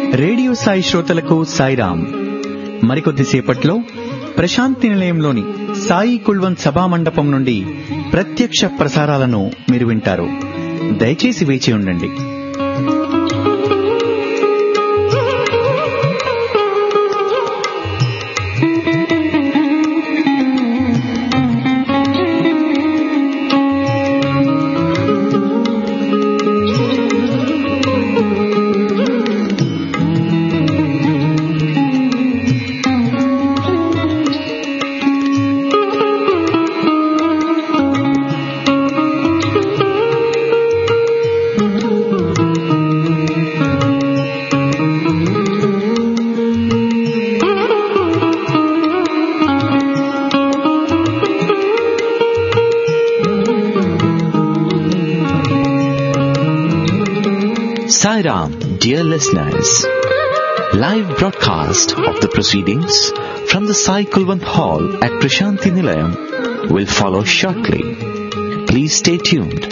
Radio Sai శ్రోతలకు సాయిరాం. మరికొద్దిసేపట్లో ప్రశాంతి నిలయంలోని సాయి కుల్వంత్ సభా మండపం నుండి ప్రత్యక్ష ప్రసారాలను మీరు వింటారు. దయచేసి వేచి ఉండండి. Sairam, dear listeners, live broadcast of the proceedings from the Sai Kulwant Hall at Prashanti Nilayam will follow shortly. Please stay tuned.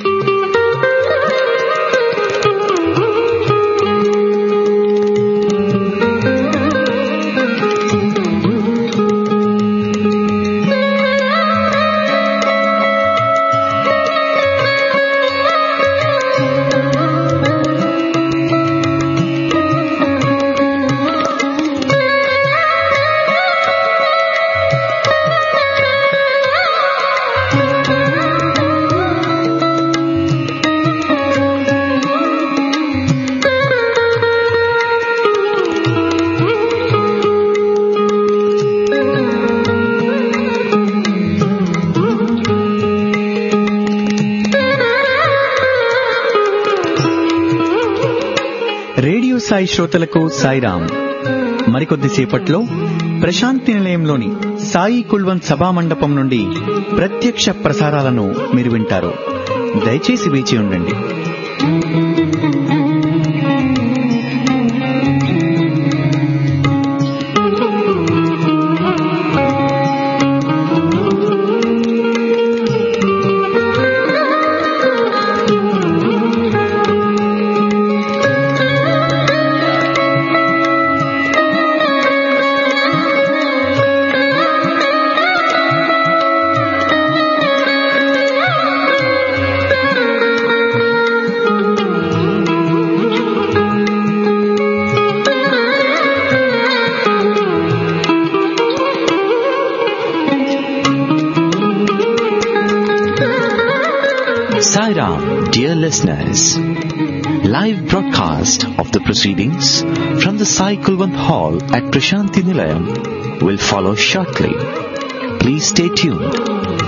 Radio Sai శ్రోతలకు సాయిరాం. మరికొద్దిసేపట్లో ప్రశాంతి నిలయంలోని సాయి కుల్వంత్ సభా మండపం నుండి ప్రత్యక్ష ప్రసారాలను మీరు వింటారు. దయచేసి వేచి ఉండండి. Sairam, dear listeners, live broadcast of the proceedings from the Sai Kulwant Hall at Prashanti Nilayam will follow shortly. Please stay tuned.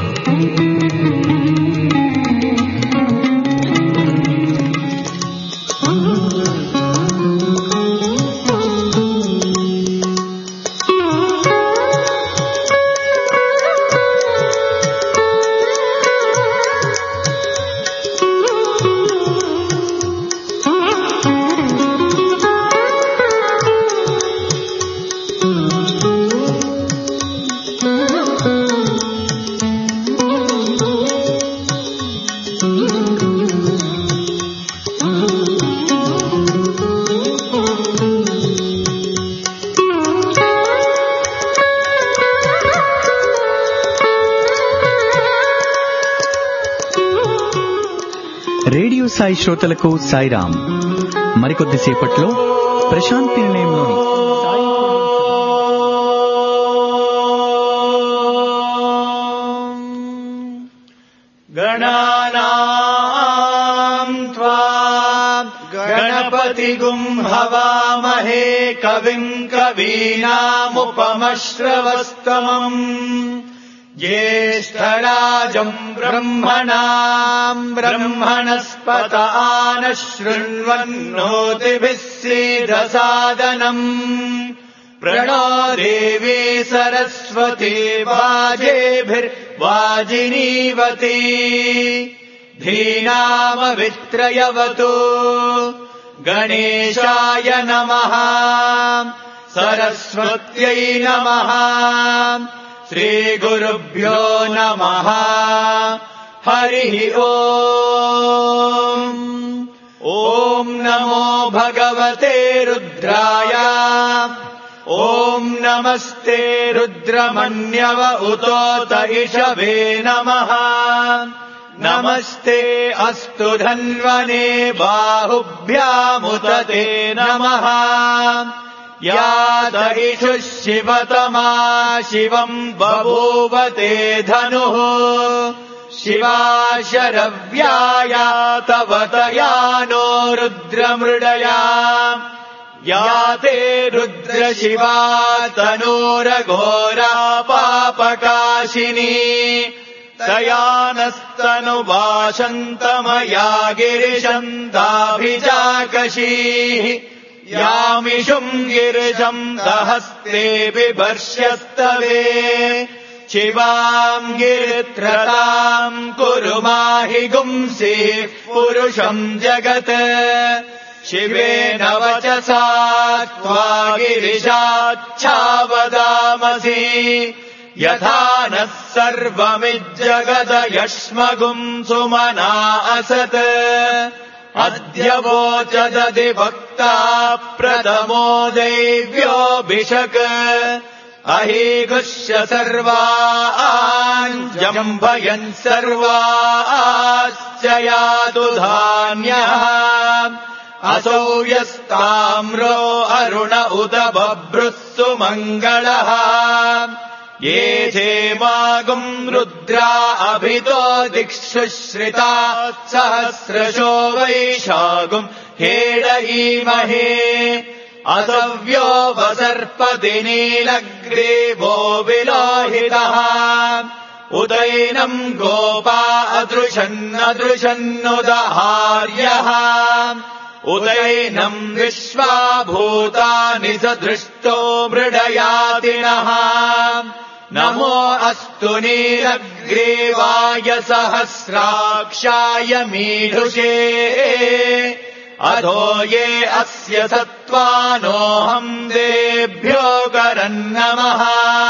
Radio Sai శ్రోతలకు సాయిరాం. మరికొద్దిసేపట్లో ప్రశాంతి నిలయంలోని గణానాం త్వా గణపతిగుం హవామహే కవిం కవీనాముపమశ్రవస్తమం జ్యేష్ఠరాజం బ్రహ్మణాం బ్రహ్మణస్పత ఆనశృణ్వన్నోతిభిः सीदसादनम् प्रणो देवी सरस्वती वाजेभिर्वाजिनीवती धीनामवित्रयवतु गणेशाय नमः सरस्वत्यै नमः श्रीगुरुभ्यो नमः हरिः ओम्। ओम् नमो भगवते रुद्राय ॐ नमस्ते रुद्रमन्यव उतोत इषवे नमः नमस्ते अस्तु धन्वने बाहुभ्यामुत ते नमः यात इषुः शिवतमा शिवम् बभूव ते धनुः शिवा शरव्याया तव तयानो रुद्रमृडया याते रुद्रशिवा तनूरघोरा पापकाशिनी तयानस्तनुवाशन्तमया गिरिशन्ताभिजाकशीः यामिषुम् गिरिशम् दहस्ते बिभर्ष्यस्तवे शिवाम् गिरित्रताम् कुरु माहि गुंसीः पुरुषम् जगत् शिवेन वचसा त्वा गिरिशाच्छावदामसि यथा नः सर्वमिज्जगदयश्मगुम् सुमना असत् अद्य वोचदधिवक्ता प्रथमो दैव्योऽभिषक् अहीगुष्य सर्वान् जम्भयन् सर्वाश्च यातु धान्यः असौ यस्ताम्रो अरुण उत बभ्रुः सुमङ्गलः ये धेमागुम् रुद्रा अभितो दिक्षु श्रिता सहस्रशो वैशागुम् हेडयीमहे असव्यो वसर्पति नीलग्रीवो विलोहितः उदैनम् गोपा अदृशन्नदृशन्नुदहार्यः उदैनम् विश्वा भूतानि स दृष्टो मृडयातिनः नमो अस्तु नीलग्रीवाय सहस्राक्षाय मीढुषे अधो ये अस्य सत्त्वानोऽहम् देभ्यो करन्नमः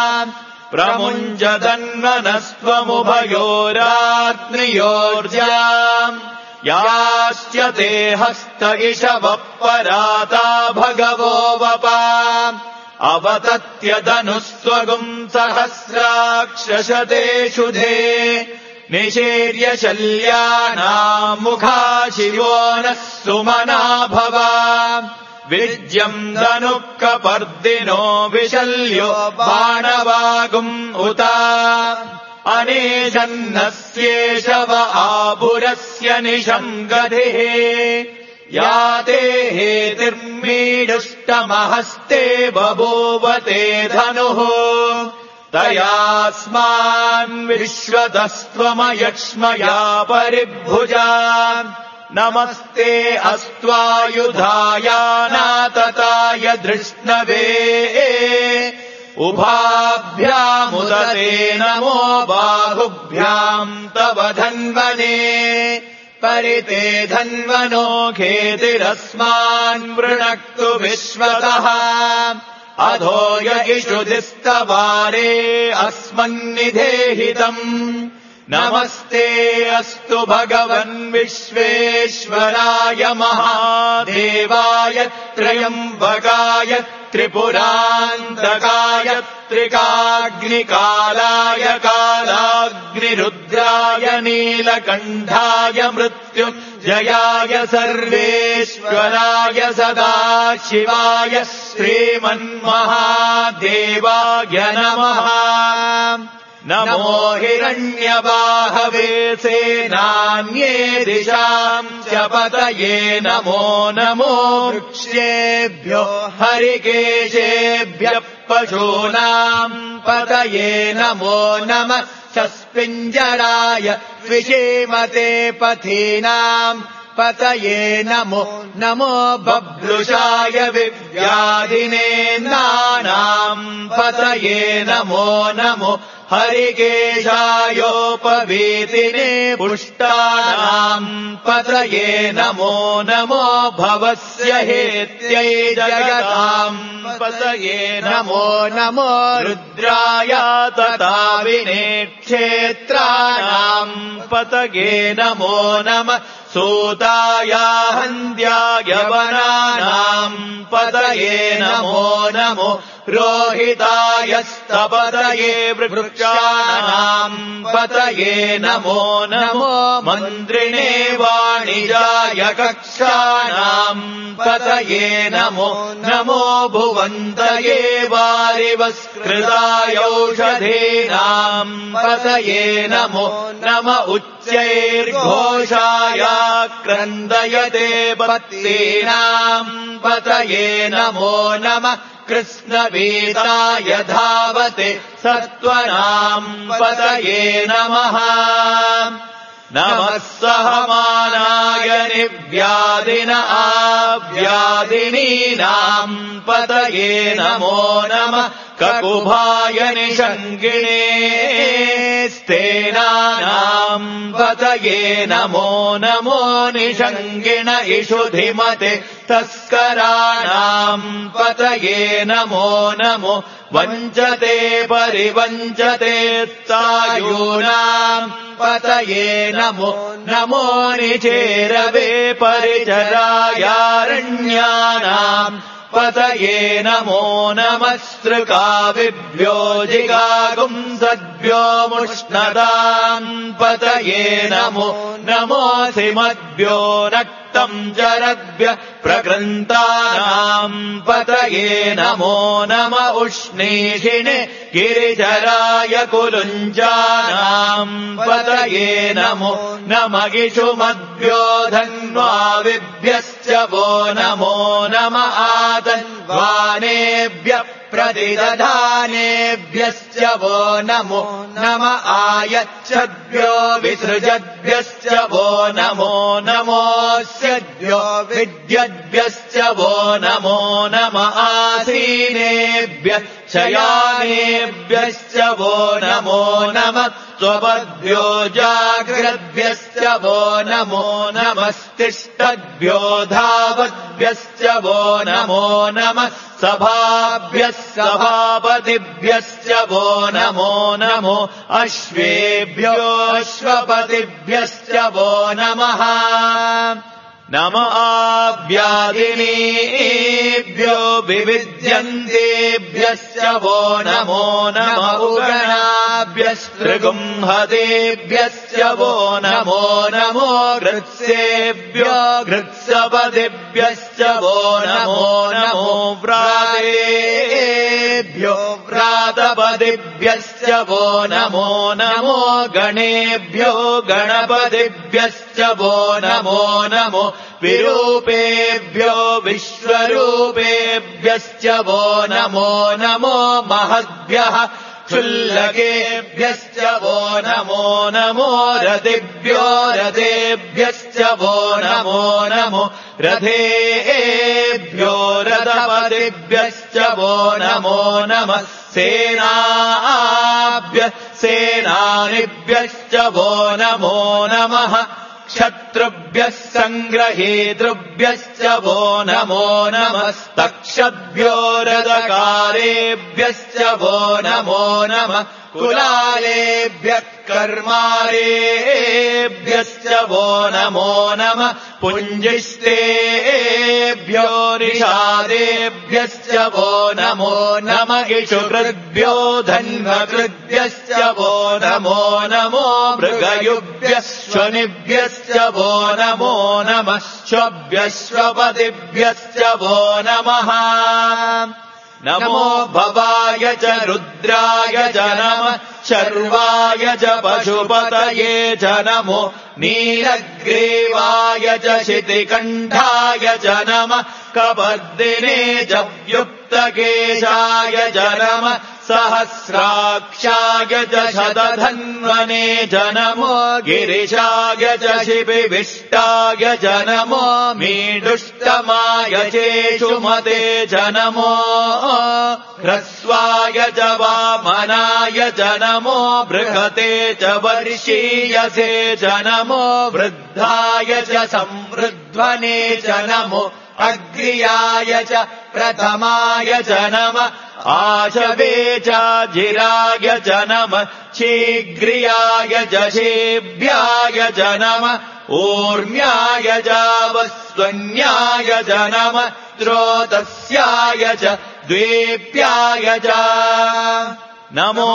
प्रमुञ्जतन्वनस्त्वमुभयोराग्नियोर्जाम् याश्च ते हस्त इषवः पराता भगवो वपा अवतत्यदनुस्वगुम् सहस्राक्षशते शुधे निशीर्य शल्यानाम् मुखा शिवो नः सुमना भवा विज्यम् धनुःकपर्दिनो विशल्यो बाणवागुम् उता अनेशन्नस्येषव आपुरस्य निशम् गतिः याते हेतिर्मीडुष्टमहस्ते बभूवते धनुः तयास्मान् विश्वतस्त्वमयक्ष्मया परिभुजा नमस्ते अस्त्वायुधाय नातताय धृष्णवे उभाभ्यामुदते नमो बाहुभ्याम् तव धन्वने परिते धन्वनो खेतिरस्मान् वृणक्तु विश्वतः अधो य इषुधिस्तवारे अस्मन्निधेहितम् नमस्ते अस्तु भगवन् विश्वेश्वराय महादेवाय त्र्यम्बकाय त्रिपुरान्तकाय त्रिकाग्निकालाय कालाग्निरुद्राय नीलकण्ठाय मृत्युञ्जयाय सर्वेश्वराय सदाशिवाय श्रीमन्महादेवाय नमः नमो हिरण्यबाहवे सेनान्ये दिशाम् च पतये नमो नमो वृक्षेभ्यो हरिकेशेभ्यः पशूनाम् पतये नमो नमः शस्पिञ्जराय द्विषीमते पथीनाम् पतये नमो नमो बभ्रुषाय विव्याधिनेन्द्राणाम् पतये नमो नमो हरिकेशायोपवीतिने पुष्टानाम् पतये नमो नमो भवस्य हेत्यै जगताम् पतये नमो नमो रुद्राय तताविने क्षेत्राणाम् पतये नमो नमः सूताय हन्द्याय वनानाम् पतये नमो नमो रोहितायस्तपतये वृक्षाणाम् पतये नमो नमो मन्त्रिणे वाणिजाय कक्षाणाम् पतये नमो नमो भुवन्तये वारिवस्कृतायौषधीनाम् पतये नमो नम उच्चैर्घोषाय क्रन्दयते पत्नीनाम् पतये नमो नमः कृष्णवीताय धावते सत्त्वनाम् पतये नमः नमः सहमानाय निव्याधिन आव्याधिनीनाम् पतये नमो नमः ककुभाय निषङ्गिणे स्तेनानाम् पतये नमो नमो निषङ्गिण इषुधिमते तस्कराणाम् पतये नमो नमो वञ्चते परिवञ्चते सायूनाम् पतये नमो नमो निचेरवे परिचरायारण्यानाम् पतये नमो नमः सृकाविभ्यो जिगागुंसद्भ्यो मुष्णदाम् पतये नमो नमोऽसिमद्भ्यो नक्तम् जरद्भ्य प्रकृन्तानाम् पतये नमो नम उष्णीषिणे गिरिचराय कुलुञ्जानाम् पतये नमो नम इषुमद्भ्यो धन्वाविभ्यश्च वो नमो नम आतन्वानेभ्यः प्रतिदधानेभ्यश्च वो नमो नम आयच्छद्भ्यो विसृजद्भ्यश्च वो नमो नमोऽस्यद्भ्यो विद्यद्भ्यश्च वो नमो नम आसीनेभ्यः शयानेभ्यश्च वो नमो नमः स्वपद्भ्यो जाग्रद्भ्यश्च वो नमो नमस्तिष्ठद्भ्यो धावद्भ्यश्च वो नमो नमः सभाभ्यः सभापतिभ्यश्च वो नमो नमो अश्वेभ्यो अश्वपतिभ्यश्च वो नमः नम आव्यादिनीभ्यो विविद्यन्तेभ्यश्च वो नमो नम उगणाभ्यस्त्रिगुंहतेभ्यश्च वो नमो नमो गृत्सेभ्यो गृत्सपतिभ्यश्च वो नमो नमो व्रातेभ्यो व्रातपतिभ्यश्च वो नमो नमो गणेभ्यो गणपतिभ्यश्च वो नमो नमो विरूपेभ्यो विश्वरूपेभ्यश्च वो नमो नमो महद्भ्यः क्षुल्लकेभ्यश्च वो नमो नमो रथेभ्यो रथेभ्यश्च वो नमो नमो रथेभ्यो रथपतिभ्यश्च वो नमो नमः सेनाभ्यः सेनानिभ्यश्च वो नमो नमः क्षत्रुभ्यः सङ्ग्रहेतृभ्यश्च वो नमो नमस्तक्षभ्यो रथकारेभ्यश्च वो नमो नमः कुलालेभ्यः कर्मारेभ्यश्च वो नमो नमः पुञ्जिष्टेभ्यो निषादेभ्यश्च वो नमो नम इषुकृद्भ्यो धन्वकृद्भ्यश्च वो नमो नमो मृगयुभ्यः शनिभ्यश्च वो नमो नमः श्वभ्यश्वपतिभ्यश्च वो नमः नमो भवाय च रुद्राय च नमः शर्वाय च पशुपतये च नमो नीलग्रीवाय च शितिकण्ठाय च नमः कपर्दिने च व्युक्तकेशाय च नमः सहस्राक्षाय च शतधन्वने च नमो गिरिशाय च शिबिविष्टाय च नमो मीडुष्टमाय चेषुमते च नमो ह्रस्वाय च वामनाय च नमो बृहते च वर्षीयसे च नमो वृद्धाय च संवृध्वने च नमो अग्र्याय च प्रथमाय च नमः आचवे चाजिराय च नमः शीघ्रियाय च शेभ्याय च नमः ऊर्म्याय च वस्वन्याय च नमः स्रोतस्याय च द्वेप्याय च नमो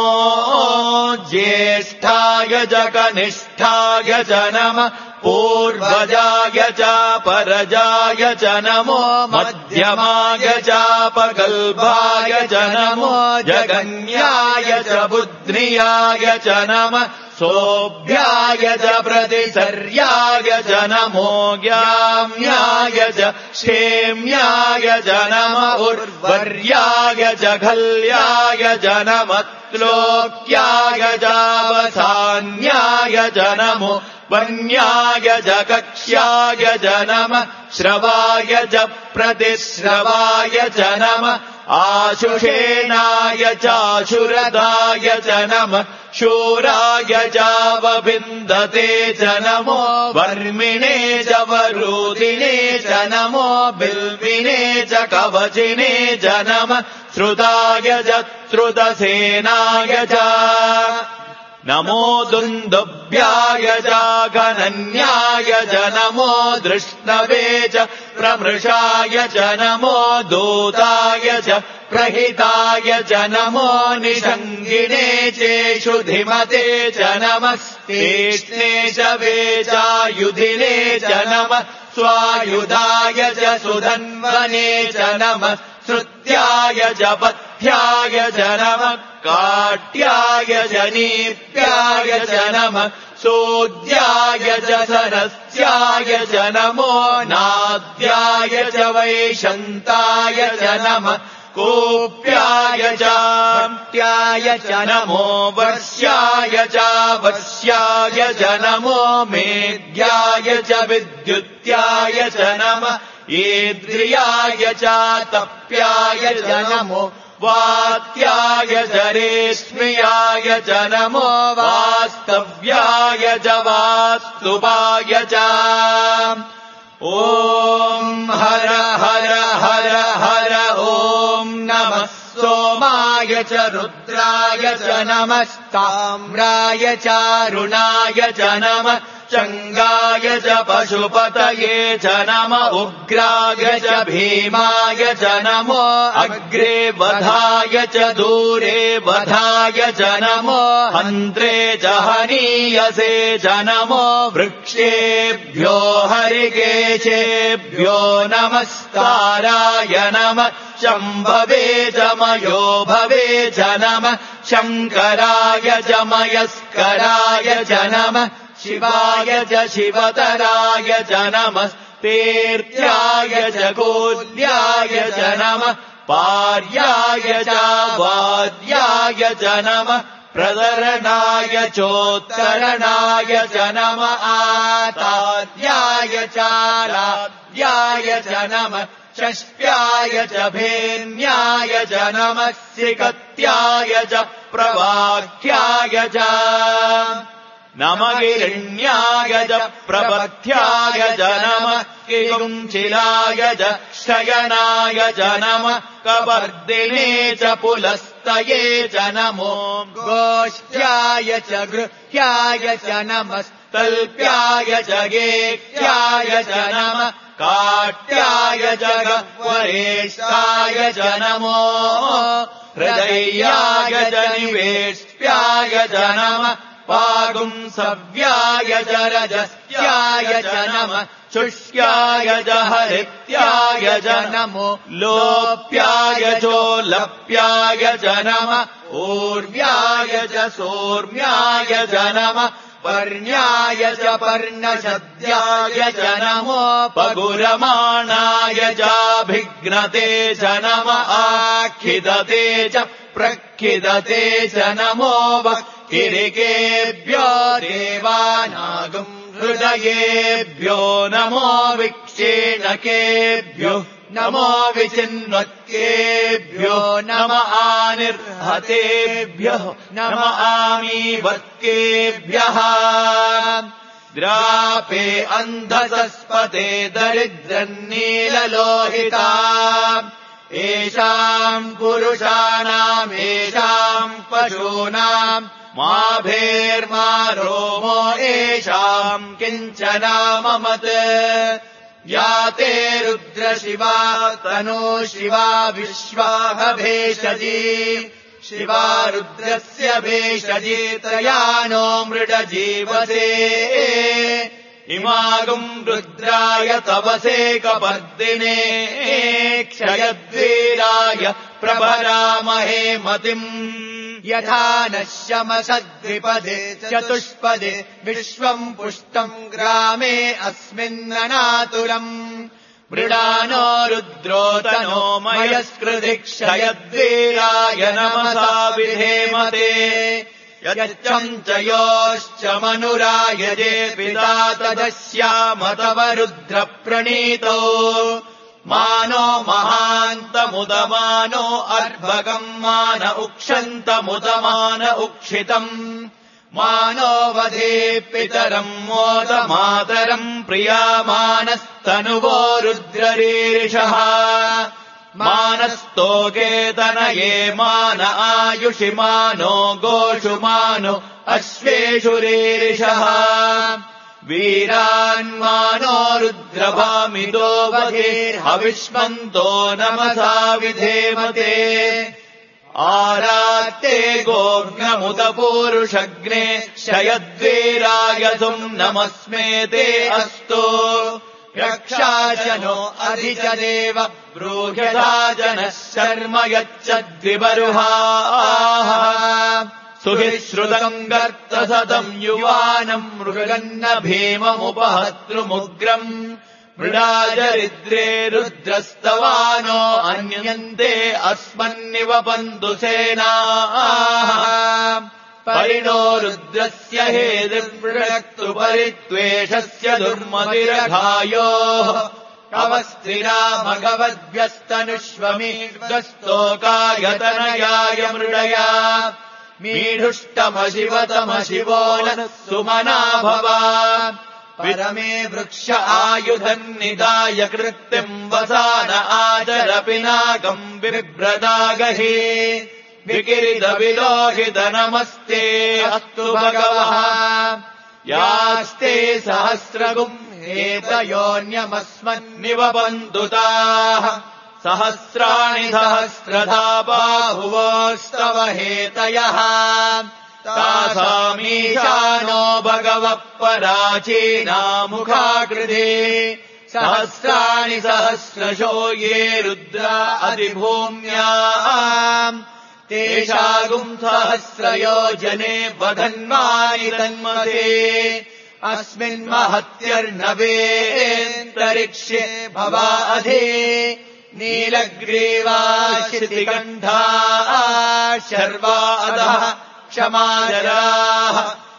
ज्येष्ठाय च कनिष्ठाय च नमः पूर्वजाय च परजाय च नमो मध्यमाय च पगल्भाय च नमो जगन्याय च बुद्ध्याय च नमः सोभ्याय च प्रतिसर्याय च नमो ज्ञाम्याय च क्षेम्याय च नमः उर्वर्याय च खल्याय च नमः श्लोक्याय च वसान्याय च नमो वन्याय च कक्ष्याय च नमः श्रवाय च प्रतिश्रवाय च नमः आशुषेणाय चाशुरदाय च नमः शूराय चावविन्दते च नमो वर्मिणे च वरूदिने च नमो बिल्विने च कवचिने च नमः श्रुताय च श्रुतसेनाय च नमो दुन्दुभ्याय च गणन्याय च नमो दृष्णवे च प्रमृषाय च नमो दूताय च प्रहिताय च नमो निषङ्गिने चेषु धिमते च नमः तीक्ष्णे च वेचायुधिने च नमः स्वायुधाय च सुधन्वने च नमः श्रुत्याय च पथ्याय च नमः काट्याय च नीप्याय च नमः सोद्याय च सरस्याय च नमो नाद्याय च वैशन्ताय च नमः कोप्याय च भट्याय च नमो वर्ष्याय च वश्याय च नमो मेघ्याय च विद्युत्याय च नमः ईद्रियाय च तप्याय च नमो वात्याय च रेश्म्याय च नमो वास्तव्याय च वास्तुवाय च ॐ हर हर हर हर ॐ नमः सोमाय च रुद्राय च नमस्ताम्राय चारुणाय च नमः चङ्गाय च पशुपतये च नम उग्राय च भीमाय च नमो अग्रे वधाय च दूरे वधाय च नमो हन्त्रे च हनीयसे च नमो वृक्षेभ्यो हरिकेशेभ्यो नमस्काराय नमः शम्भवे च मयो भवे च नमः शङ्कराय च मयस्कराय च नमः शिवाय च शिवतराय च नमः तीर्थ्याय च गोल्याय च नमः पार्याय च वाद्याय च नमः प्रदरणाय चोत्तरणाय च नमः आताद्याय चाराध्याय च नमः षष्ट्याय च भेन्याय च नमः सिकत्याय च प्रवाख्याय च नमगिरण्याय च प्रपथ्याय च नमः किकुञ्चिलाय च शयनाय च नमः कवर्दिने च पुलस्तये च नमो गोष्ठ्याय च गृह्याय च नमस्तल्प्याय च गेह्याय च नमः काट्याय च गह्वरेष्ठाय च नमो हृदयाय च निवेष्ट्याय च नमः पागुंसव्याय च रजस्याय च नमः शुष्याय च हरित्याय च नमो लोप्याय चोलप्याय च नमः ऊर्व्याय च सोर्म्याय च नमः पर्ण्याय च पर्णशद्याय च नमो पगुरमाणाय चाभिघ्नते च नमः आखिदते च प्रखिदते च नमो किरिकेभ्यो देवानागम् हृदयेभ्यो नमो विक्षेणकेभ्यो नमो विचिन्वत्केभ्यो नम आनिर्हतेभ्यो नम आमीवत्केभ्यः ग्रापे अन्धसस्पते दरिद्रन्नीललोहिता येषाम् पुरुषाणाम् येषाम् पशूनाम् माभेर्मा रोमो येषाम् किञ्चनाममत् या ते रुद्रशिवा तनो शिवा विश्वाह भेषजी शिवा रुद्रस्य भेषजी त्रयानो मृडजीवसे इमागुम् रुद्राय तवसे कपर्दिने क्षयद्वीराय प्रभरामहे मतिम् यथा नश्यमसद्विपदे चतुष्पदे विश्वम् पुष्टम् ग्रामे अस्मिन्ननातुरम् मृडानो रुद्रोतनो मयस्कृति क्षयद्वीराय नमसा विधेमते यच्चम् च योश्च मनुरायजे पिता तदस्याम तव रुद्रप्रणीतो मानो महान्तमुदमानो अर्भकम् मान उक्षन्तमुदमान उक्षितम् मानो वधे पितरम् मोदमातरम् प्रियामानस्तनुवो रुद्ररीरिषः मानस्तोकेतनये मान आयुषि मानो गोषु मानो अश्वेषु रीरिषः वीरान्मानो रुद्रभामिदो वधेर्हविष्मन्तो नमसा विधेमते आरात्ते गोघ्नमुत पूरुषग्ने क्षयद्वीरायसुम् नमस्मेते अस्तु रक्षाजनो अधिचदेव ब्रूह्यथा जनः शर्म यच्चद्विबर्हाः सुहिश्रुतम् गर्तसतम् युवानम् मृगन्न भीममुपहतृमुग्रम् मृडाजरिद्रे रुद्रस्तवानो अन्यन्ते अस्मन्निवपन्तु सेनाः परिणो रुद्रस्य हेदृक्तु परित्वेषस्य दुर्मतिरघायोः अवस्थिरा भगवद्भ्यस्तनुष्वमीर्गस्तोकायतनयाय मृडया मीढुष्टमशिवतमशिवो नः सुमना भवा परमे वृक्ष आयुधन्निदाय कृत्तिम् वसान आचरपिनाकम् बिभ्रदागहि विकिरितविलोहित नमस्ते अस्तु भगवः यास्ते सहस्रगुम् एतयोऽन्यमस्मन्निवपन्तु ताः सहस्राणि सहस्रधा बाहुवोस्तव हेतयः तासामीशानो भगवः पराचीनामुखाकृते सहस्राणि सहस्रशो ये रुद्रा अधिभूम्याम् तेषागुम् सहस्रयोजने वधन्वानि तन्मते अस्मिन्महत्यर्नवेन्तरिक्षे भवाधे नीलग्रीवाशितिकण्ठा शर्वा अधः क्षमाजराः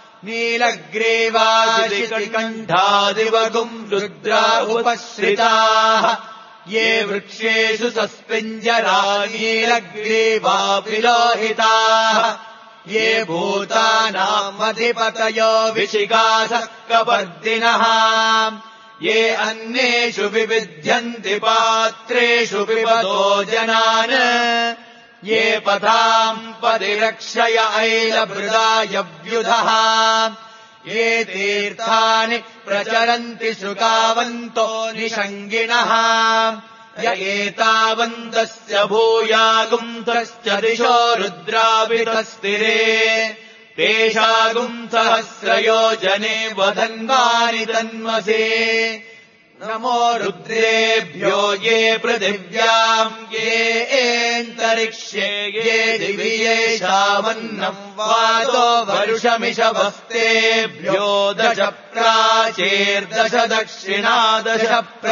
नीलग्रीवाशितिकण्ठादिवगुम् रुद्रा उपश्रिताः ये वृक्षेषु सस्पिञ्जरा नीलग्रीवा विलोहिताः ये भूतानाम् अधिपतयो विशिखासः कपर्दिनः ये अन्येषु विविध्यन्ति पात्रेषु पिबतो जनान् ये पथाम् परिरक्षय ऐलभृदायव्युधः ये तीर्थानि प्रचरन्ति सुकावन्तो निषङ्गिणः य एतावन्तस्य भूयागुंसश्च दिशो रुद्राभितस्तिरे तेषागुम् सहस्रयोजने वधन्वानि तन्मसे नमो रुद्रेभ्यो ये पृथिव्याम् ये एन्तरिक्षे ये दिवि येषामन्नम् वातो वरुषमिषवस्तेभ्यो दश प्राचेर्दश दक्षिणादश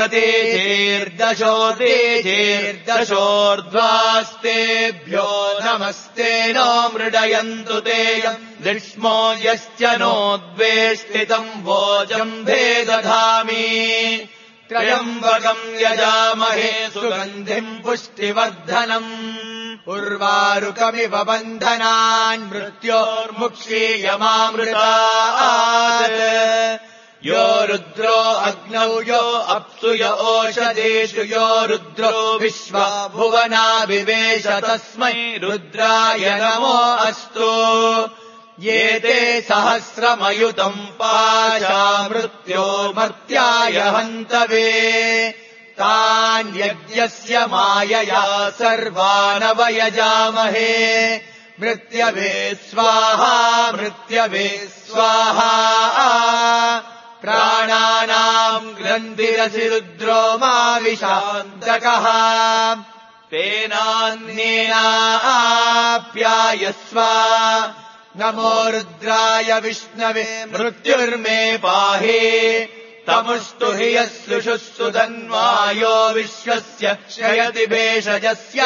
प्रतीचेर्दशोदेचेर्दशोर्ध्वास्तेभ्यो नमस्ते नो मृडयन्तु तेयम् दिष्मो यश्च नोद्वेष्टितम् वोजम् भेदधामि त्रयम्बकम् यजामहे सुगन्धिम् पुष्टिवर्धनम् उर्वारुकमिव बन्धनान् मृत्योर्मुक्षीयमामृतात् यो रुद्रो अग्नौ यो अप्सु य ओषधेषु यो रुद्रो विश्वा भुवना विवेश तस्मै रुद्राय नमो अस्तु ये ते सहस्रमयुतम् पाशा मृत्यो मर्त्याय हन्तवे तान् यज्ञस्य मायया सर्वानवयजामहे मृत्यवे स्वाहा मृत्यवे स्वाहा प्राणानाम् ग्रन्थिरसि रुद्रो मा विशान्तकः तेनान्येनाप्यायस्व नमो रुद्राय विष्णवे मृत्युर्मे पाहि तमुस्तु हि यस्सुषुः सुधन्वायो विश्वस्य क्षयति भेषजस्य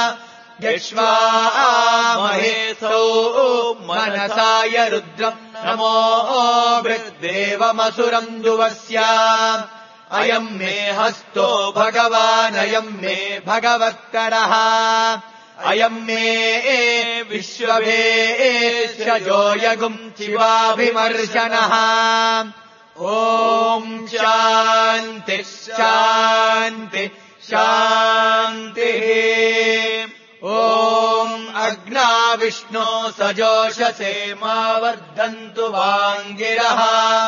यक्ष्वामहेसौ मनसाय रुद्रम् नमो वृद्देवमसुरम् दुवस्य अयम् मे हस्तो भगवानयम् मे भगवत्करः अयम् मे विश्वभेषजो यगुम् शिवाभिमर्शनः ॐ शान्ति शान्ति शान्तिः ॐ अग्ना विष्णो सजोषसे मा वर्धन्तु वाङ्गिरः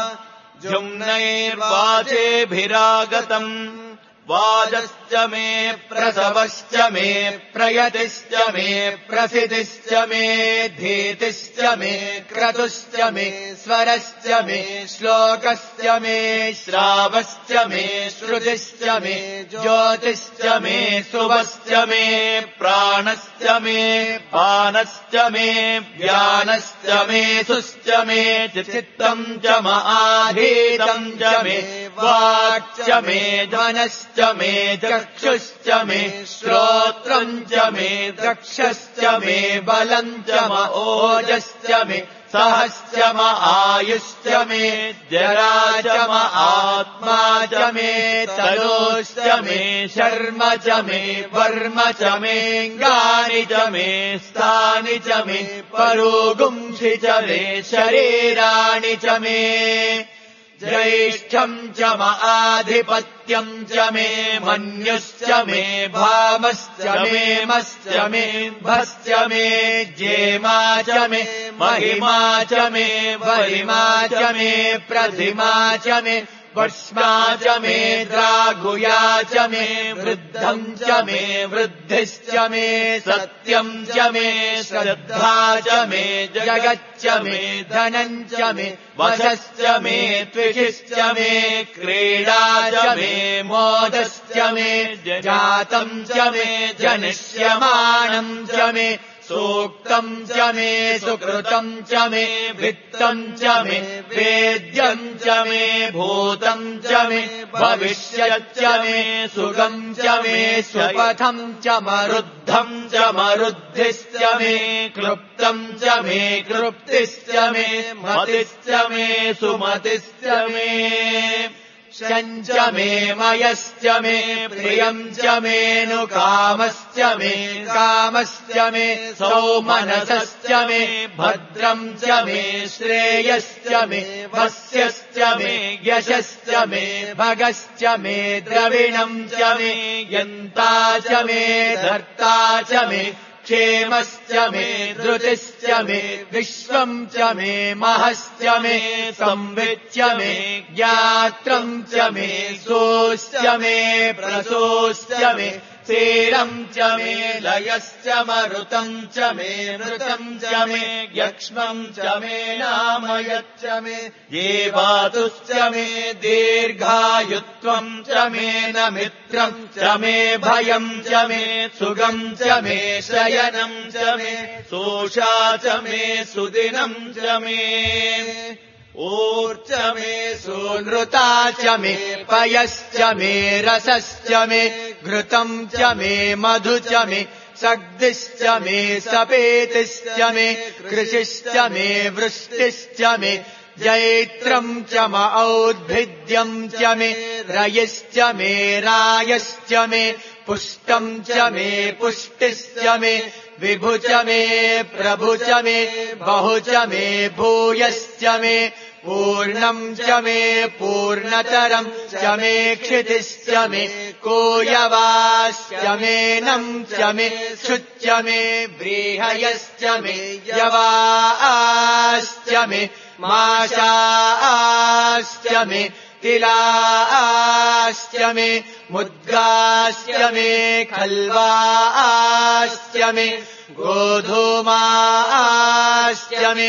जुम्नैर्वाचेभिरागतम् वाजश्च मे प्रसवश्च मे प्रयतिश्च मे प्रसिद्धिश्च मे धीतिश्च मे क्रतुश्च मे स्वरश्च मे श्लोकश्च मे श्रावश्च मे श्रुतिश्च मे ज्योतिश्च मे शुभश्च मे प्राणश्च मे पानश्च मे व्यानश्च मे सुश्च मे चित्तम् च महाधीतम् च मे वाक्च मे ध्वनश्च मे चक्षुश्च मे श्रोत्रम् च मे दक्षश्च मे बलम् च ओजश्च मे सहश्च आयुश्च मे जरा च आत्मा च मे तनोश्च मे शर्म च मे वर्म च मेऽङ्गानि च मे स्थानि च मे परोगुंसि च मे शरीराणि च मे ज्येष्ठम् च आधिपत्यम् च मे मन्युश्च मे भामश्च मे मश्च मे भश्च मे जेमा च मे महिमा च मे वरिमा च मे प्रथिमा च मे वर्ष्मा च मे द्रागुया च मे वृद्धम् च मे वृद्धिश्च मे सत्यम् च मे श्रद्धा च मे जगच्च मे धनम् च मे वशश्च मे त्विषिश्च मे क्रीडा च मे मोदश्च मे जातम् च मे जनिष्यमाणम् च मे सूक्तम् च मे सुकृतम् च मे वित्तम् च मे वेद्यम् च मे भूतम् च मे भविष्यच्च मे सुगम् च मे सुपथम् च मरुद्धम् च मरुद्धिश्च मे क्लुप्तम् च मे क्लुप्तिश्च मे मतिश्च मे सुमतिश्च मे शञ्च मे मयश्च मे प्रियम् च मेऽनुकामश्च मे कामश्च मे सौमनसश्च मे भद्रम् च मे श्रेयश्च मे वस्यश्च मे यशश्च मे भगश्च मे द्रविणम् च मे यन्ता च मे धर्ता च मे क्षेमश्च मे धृतिश्च मे विश्वम् च मे महश्च मे संविच्च मे ज्ञात्रम् च मे सोश्च मे प्रसोश्च मे चेरम् च मे लयश्च मरुतम् च मे मृतम् च मे यक्ष्मम् च मे नामयच्च मे जीवातुश्च मे दीर्घायुत्वम् च मे न मित्रम् च मे भयम् च मे सुगम् च मे शयनम् च मे सोषा च मे सुदिनम् च मे ऊर्च मे सुनृता च मे पयश्च मे रसश्च मे घृतम् च मे मधु च मे सग्दिश्च मे सपेतिश्च मे कृषिश्च मे वृष्टिश्च मे जैत्रम् च औद्भिद्यम् च मे रयिश्च मे रायश्च मे पुष्टम् च मे पुष्टिश्च मे विभु च मे प्रभु च मे बहु च मे भूयश्च मे पूर्णम् च मे पूर्णतरम् च मे क्षितिश्च मे कोयवाश्च मे नम् च मे शुच्च मे व्रीहयश्च मे यवाश्च मे माशाश्च मे तिलाश्च मे मुद्गाश्च मे खल्वाश्च मे गोधूमाश्च मे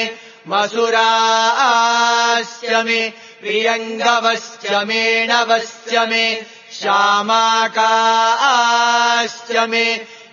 मसुराश्च मे प्रियङ्गवश्च मे नवश्च मे श्यामाकाश्च मे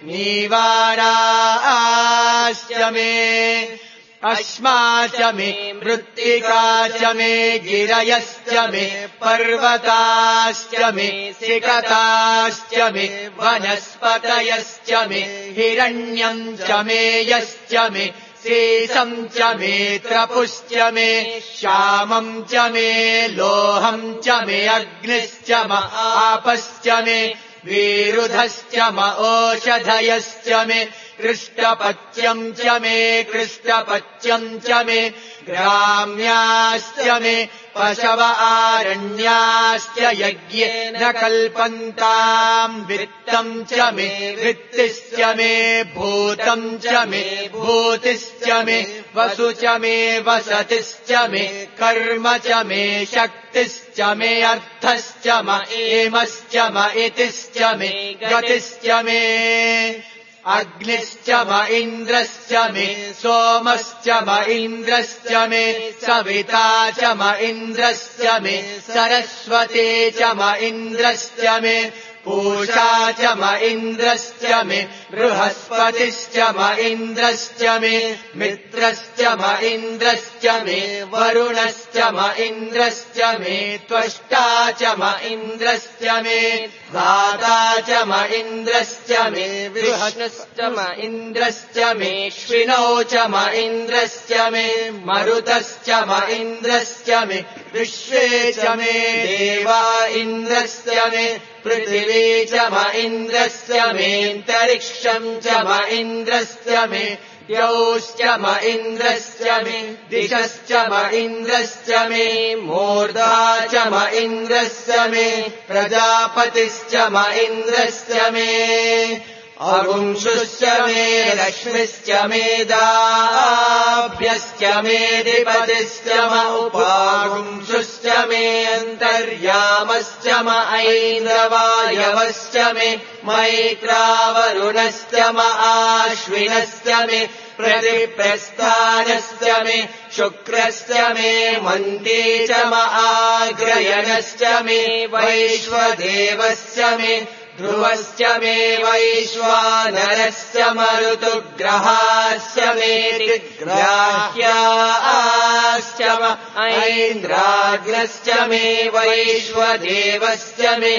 नीवाराश्च मे अश्मा च मे मृत्तिका च मे गिरयश्च मे पर्वताश्च मे सिकताश्च मे वनस्पतयश्च मे हिरण्यम् च मे यश्च मे शेषम् च मे त्रपुश्च मे श्यामम् च मे लोहम् च मे अग्निश्च म आपश्च मे विरुधश्च म ओषधयश्च मे कृष्टपच्यम् च मे कृष्टपच्यम् च मे ग्राम्याश्च मे पशव आरण्याश्च यज्ञेन कल्पन्ताम् वित्तम् च मे वृत्तिश्च मे भूतम् च मे भूतिश्च मे वसु च मे वसतिश्च मे कर्म च मे शक्तिश्च मे अर्थश्च म एमश्च म इतिश्च मे गतिश्च मे अग्निश्च म इन्द्रश्च मे सोमश्च म इन्द्रश्च मे सविता च म इन्द्रश्च मे सरस्वती च म इन्द्रश्च मे पूषा च म इन्द्रश्च मे बृहस्पतिश्च म इन्द्रश्च मे मित्रश्च म इन्द्रश्च मे वरुणश्च म इन्द्रश्च मे त्वष्टा च म इन्द्रश्च मे दाता च म इन्द्रश्च मे विष्णुश्च म इन्द्रश्च मे श्विनौ च म इन्द्रश्च मे मरुतश्च म इन्द्रश्च मे विश्वे च मे देवा इन्द्रश्च मे पृथिवी च म इन्द्रश्च मेऽन्तरिक्षम् च म इन्द्रश्च मे द्यौश्च म इन्द्रश्च मे दिशश्च म इन्द्रश्च मे मूर्धा च म इन्द्रश्च मे प्रजापतिश्च म इन्द्रश्च मे अगुंशुश्च मे लक्ष्मिश्च मे दाभ्यश्च मेऽधिपतिश्च म उपागुंशुश्च मे अन्तर्यामश्च म ऐन्द्रवायवश्च मे मैत्रावरुणश्च म आश्विनश्च मे प्रतिप्रस्थानश्च मे शुक्रश्च मे मन्ती च म आग्रयणश्च मे वैश्वदेवश्च मे ध्रुवश्च मे वैश्वानरश्च मरुतुग्रहाश्च मे ग्राह्याश्च म ऐन्द्राग्नश्च मे वैश्वदेवश्च मे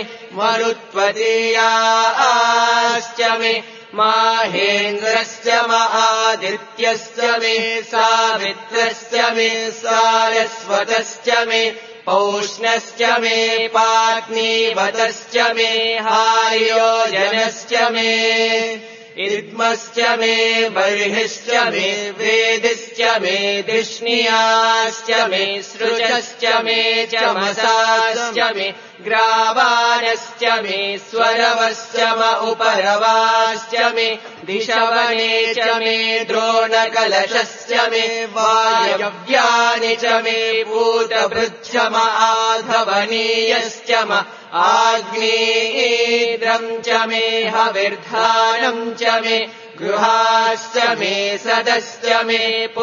मरुत्वतीयाश्च मे माहेन्द्रश्च म आदित्यश्च मे सावित्रश्च मे सारस्वतश्च मे पौष्णश्च मे पाग्नीवतश्च मे हार्योजनश्च मे इद्मश्च मे बर्हिश्च मे वेदिश्च मे धिष्णियाश्च मे सृजश्च मे चमसाश्च मे ग्रावाणश्च मे स्वरवश्च म उपरवाश्च मे दिशवने च मे द्रोणकलशश्च मे वायव्यानि च मे भूतभृच्च म आधवनीयश्च म आग्नेयेन्द्रम् च मे हविर्धानम् च मे गृहाश्च मे सदश्च मे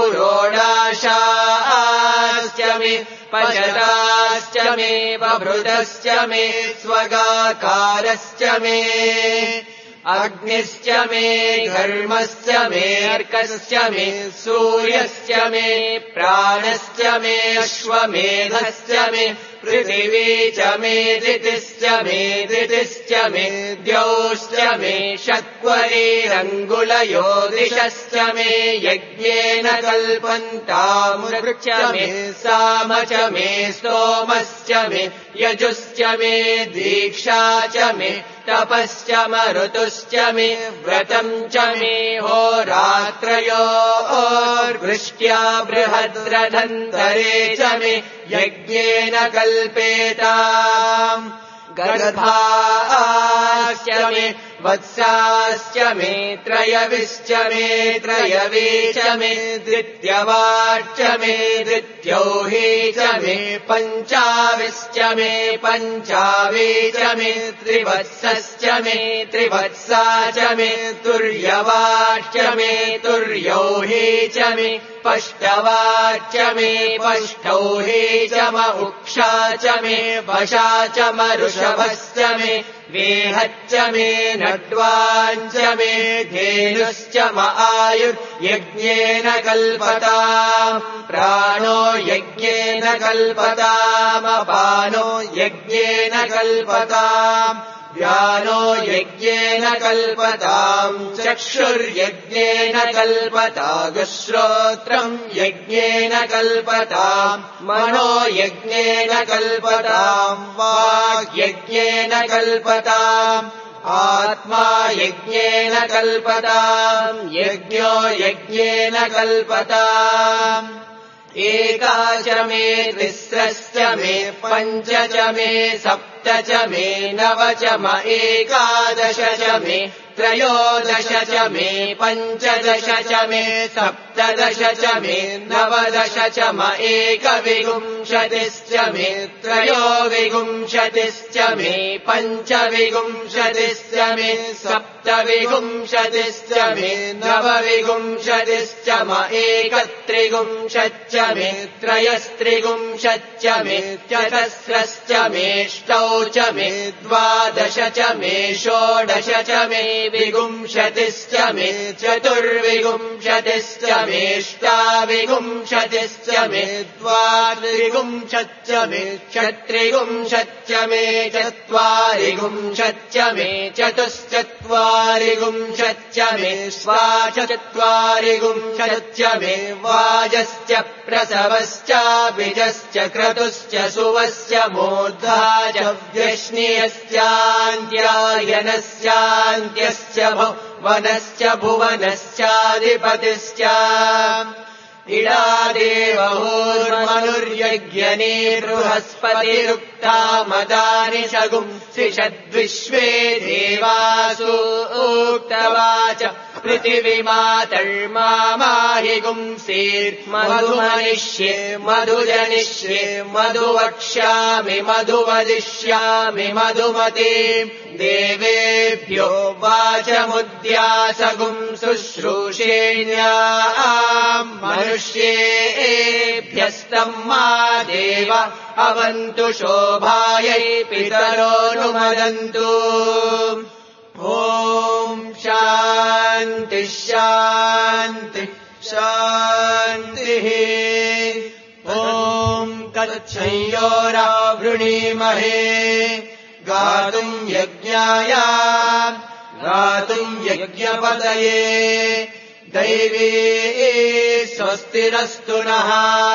पुरोडाशाश्च मे पशताश्च मे बभृतश्च मे स्वगाकारश्च मे अग्निश्च मे घर्मश्च मे अर्कश्च मे सूर्यश्च मे प्राणश्च मे अश्वमेधश्च मे पृथिवी च मे दितिश्च मे दितिश्च मे द्यौश्च मे षट्वरीरङ्गुलयो दिशश्च मे यज्ञेन कल्पन्तामृच्च मे साम च मे स्तोमश्च मे यजुश्च मे दीक्षा च मे तपश्च मरुतुश्च मे व्रतम् च मे होरात्रयोर्वृष्ट्या बृहद्रथन्तरे च मे यज्ञेन कल्पेताम् गर्भाश्च मे वत्साश्च मे त्रयविश्च मे त्रयवे च मे द्वित्यवाच्च मे द्वित्यौहे च मे पञ्चाविश्च मे पञ्चावे च मे त्रिवत्सश्च मे त्रिवत्सा च मे तुर्यवाच्च मे तुर्यौहे च मे पष्टवाच्च मे पष्टौहे च उक्षा च मे वशा च मरुषभश्च मे वेहच्च मे नड्वाञ्च मे धेनुश्च आयुर्यज्ञेन कल्पताम् प्राणो यज्ञेन कल्पतामपानो यज्ञेन कल्पताम् व्यानो यज्ञेन कल्पताम् चक्षुर्यज्ञेन कल्पतागश्रोत्रम् यज्ञेन कल्पताम् मनो यज्ञेन कल्पताम् वाग्यज्ञेन कल्पताम् आत्मा यज्ञेन कल्पताम् यज्ञो यज्ञेन कल्पताम् एका च मे तिस्रश्च मे पञ्च च मे सप्त च मे नव च म एकादश च मे त्रयोदश च मे पञ्चदश च मे सप्तदश च मे नवदश च म एकविंशतिश्च मे त्रयोविंशतिश्च मे पञ्चविंशतिश्च मे सप्तविंशतिश्च मे नवविंशतिश्च म एकत्रिंशच्च मे त्रयस्त्रिंशच्च मे चतस्रश्च मेष्टौ च मे द्वादश च मे षोडश च मे विंशतिश्च मे चतुर्विंशतिश्च मेष्टाविंशतिश्च मे द्वात्रिंशच्च मे षट्त्रिंशच्च मे चत्वारिंशच्च मे चतुश्चत्वारिंशच्च मे स्वाचत्वारिंशच्च मे वाजश्च प्रसवश्चाभिजश्च क्रतुश्च सुवश्च मूर्धा च व्यश्नियश्चान्त्यायनश्चान्त्यश्च भुवनश्च भुवनश्चाधिपतिश्च इडादेवहोर्मनुर्यज्ञनीर्बृहस्पतिरुक्ता मदानि शगुंसिषद्विश्वे देवासु उक्तवाच पृथिवीमातर्माहि गुंसीर्मधुमनिष्ये मधुजनिष्ये मधुवक्ष्यामि मधुवदिष्यामि मधुमते देवेभ्यो वाचमुद्यासगुं शुश्रूषेण्याम् मनुष्येभ्यस्तम् मा देव अवन्तु शोभायै पितरोऽनुमदन्तु ॐ शान्ति शान्ति शान्तिः ॐ तच्छयोरावृणीमहे गातुम् यज्ञाय गातुम् यज्ञपतये दैवी स्वस्तिरस्तु नः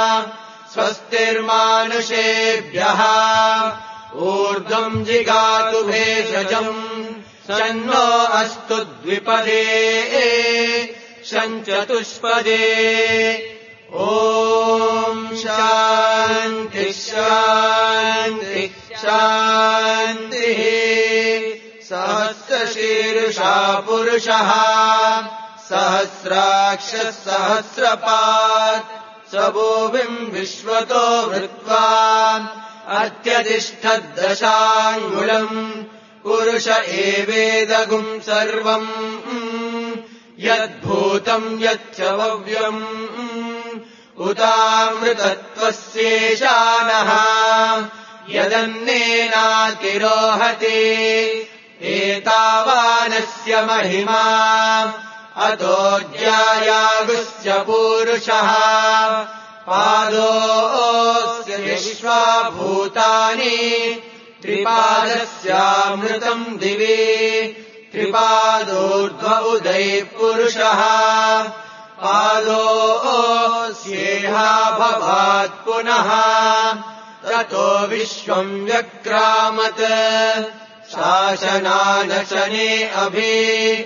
स्वस्तिर्मानुषेभ्यः ऊर्ध्वम् जिगातु भेषजम् सन्नो अस्तु द्विपदे शञ्चतुष्पदे ॐ शान्ति शान्ति शान्तिः सहस्रशीर्षा पुरुषः सहस्राक्षः सहस्रपात् स भुविम् विश्वतो वृत्वा अत्यतिष्ठद्दशाङ्गुलम् पुरुष एवेदगुम् सर्वम् यद्भूतम् यच्च भव्यम् उतामृतत्वस्येशानः यदन्नेनातिरोहति एतावानस्य महिमा अतो ज्यायागुश्च पूरुषः पादोऽस्य विश्वाभूतानि त्रिपादस्यामृतम् दिवि त्रिपादोर्ध्व उदयः पुरुषः पादोऽस्येहाभवात् पुनः ततो विश्वम् व्यक्रामत् शासनानशने अभि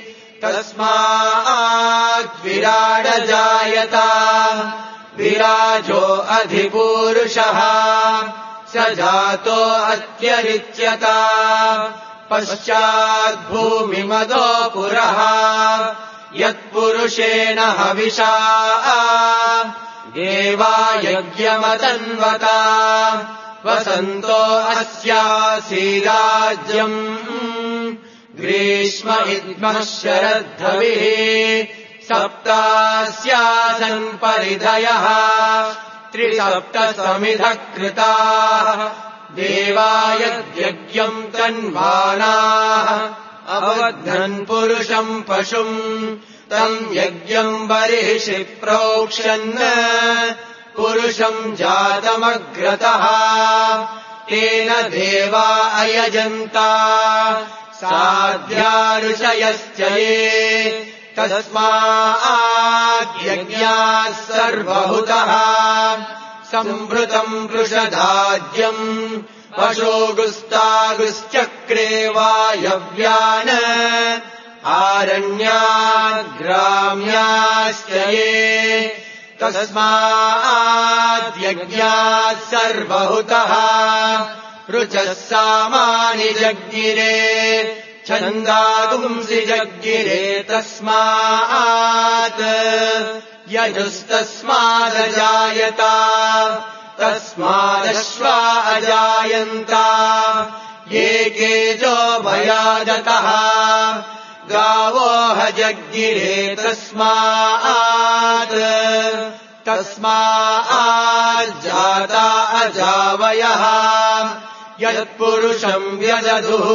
तस्माद्विराडजायत विराजो अधिपूरुषः स जातो अत्यरिच्यत पश्चाद्भूमिमदो पुरः यत्पुरुषेण हविषा देवा यज्ञमतन्वत वसन्तो अस्यासीराज्यम् ग्रीष्म इद्मः शरद्धविः सप्तास्यासन् परिधयः त्रिसप्तसमिधः कृताः देवा यद्यज्ञम् तन्वानाः अबध्नन् पुरुषम् पशुम् तम् यज्ञम् बर्हिषि प्रोक्ष्यन् पुरुषम् जातमग्रतः तेन देवा अयजन्ता साध्या ऋषयश्च ये तस्माद्यज्ञाः सर्वहुतः सम्भृतम् वृषदाद्यम् पशोगुस्तागुश्चक्रे वायव्यान् आरण्याग्राम्याश्च ये तस्माद्यज्ञाः सर्वहुतः ऋचः सामानि जज्ञिरे छन्दागुंसि जज्ञिरे तस्मात् यजुस्तस्मादजायत तस्मादश्वा अजायन्त ये केजो भयादतः गावो हजज्ञिरे तस्माज्जाता अजावयः यत्पुरुषम् व्यदधुः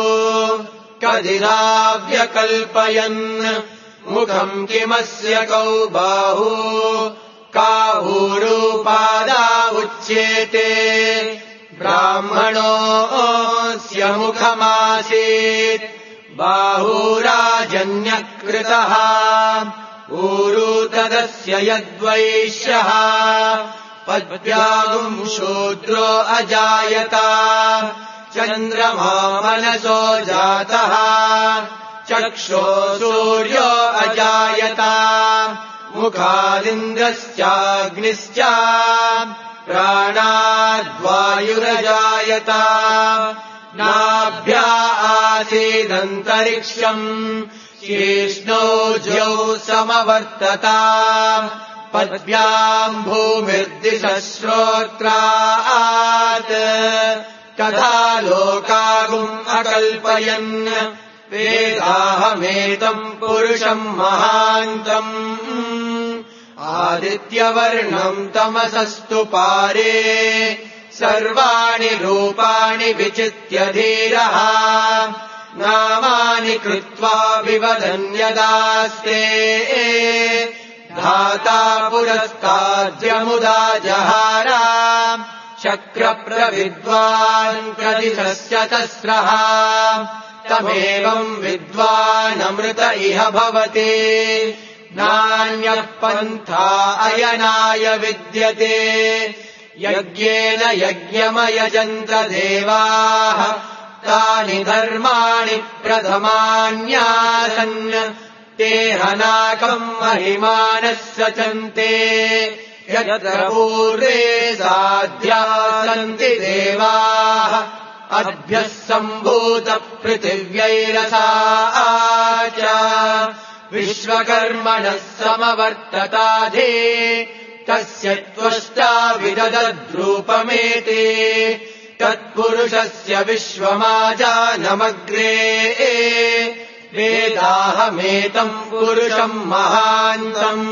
कदिनाव्यकल्पयन् मुखम् किमस्य कौ बाहू काहूरूपादा उच्येते ब्राह्मणोऽस्य मुखमासीत् बाहूराजन्यकृतः ऊरू तदस्य यद्वैश्यः पद्भ्यागुम् शूद्रो अजायत चन्द्रमा मनसो जातः चक्षो सूर्यो अजायत मुखादिन्द्रश्चाग्निश्च प्राणाद्वायुरजायत नाभ्या आसीदन्तरिक्षम् शीष्णौ ज्यौ समवर्तत पद्भ्याम् भूमिर्दिशः श्रोत्रात् तथा लोकागुम् अकल्पयन् वेदाहमेतम् पुरुषम् महान्तम् आदित्यवर्णम् तमसस्तु पारे सर्वाणि रूपाणि विचित्य धीरः नामानि कृत्वा विवदन्यदास्ते धाता पुरस्ताद्यमुदा जहार शक्रप्रविद्वान् प्रदिशस्य तस्रः तमेवम् विद्वानमृत इह भवति नान्यः पन्था अयनाय विद्यते यज्ञेन यज्ञमयजन्त देवाः तानि धर्माणि प्रथमान्यासन् ते हनाकम् महिमानः सचन्ते यत्र पूर्वे साध्याः सन्ति देवाः अद्भ्यः सम्भूतपृथिव्यैरसा च विश्वकर्मणः समवर्तताधे तस्य त्वष्टा विदधद्रूपमेते तत्पुरुषस्य विश्वमाजानमग्रे वेदाहमेतम् पुरुषम् महान्तम्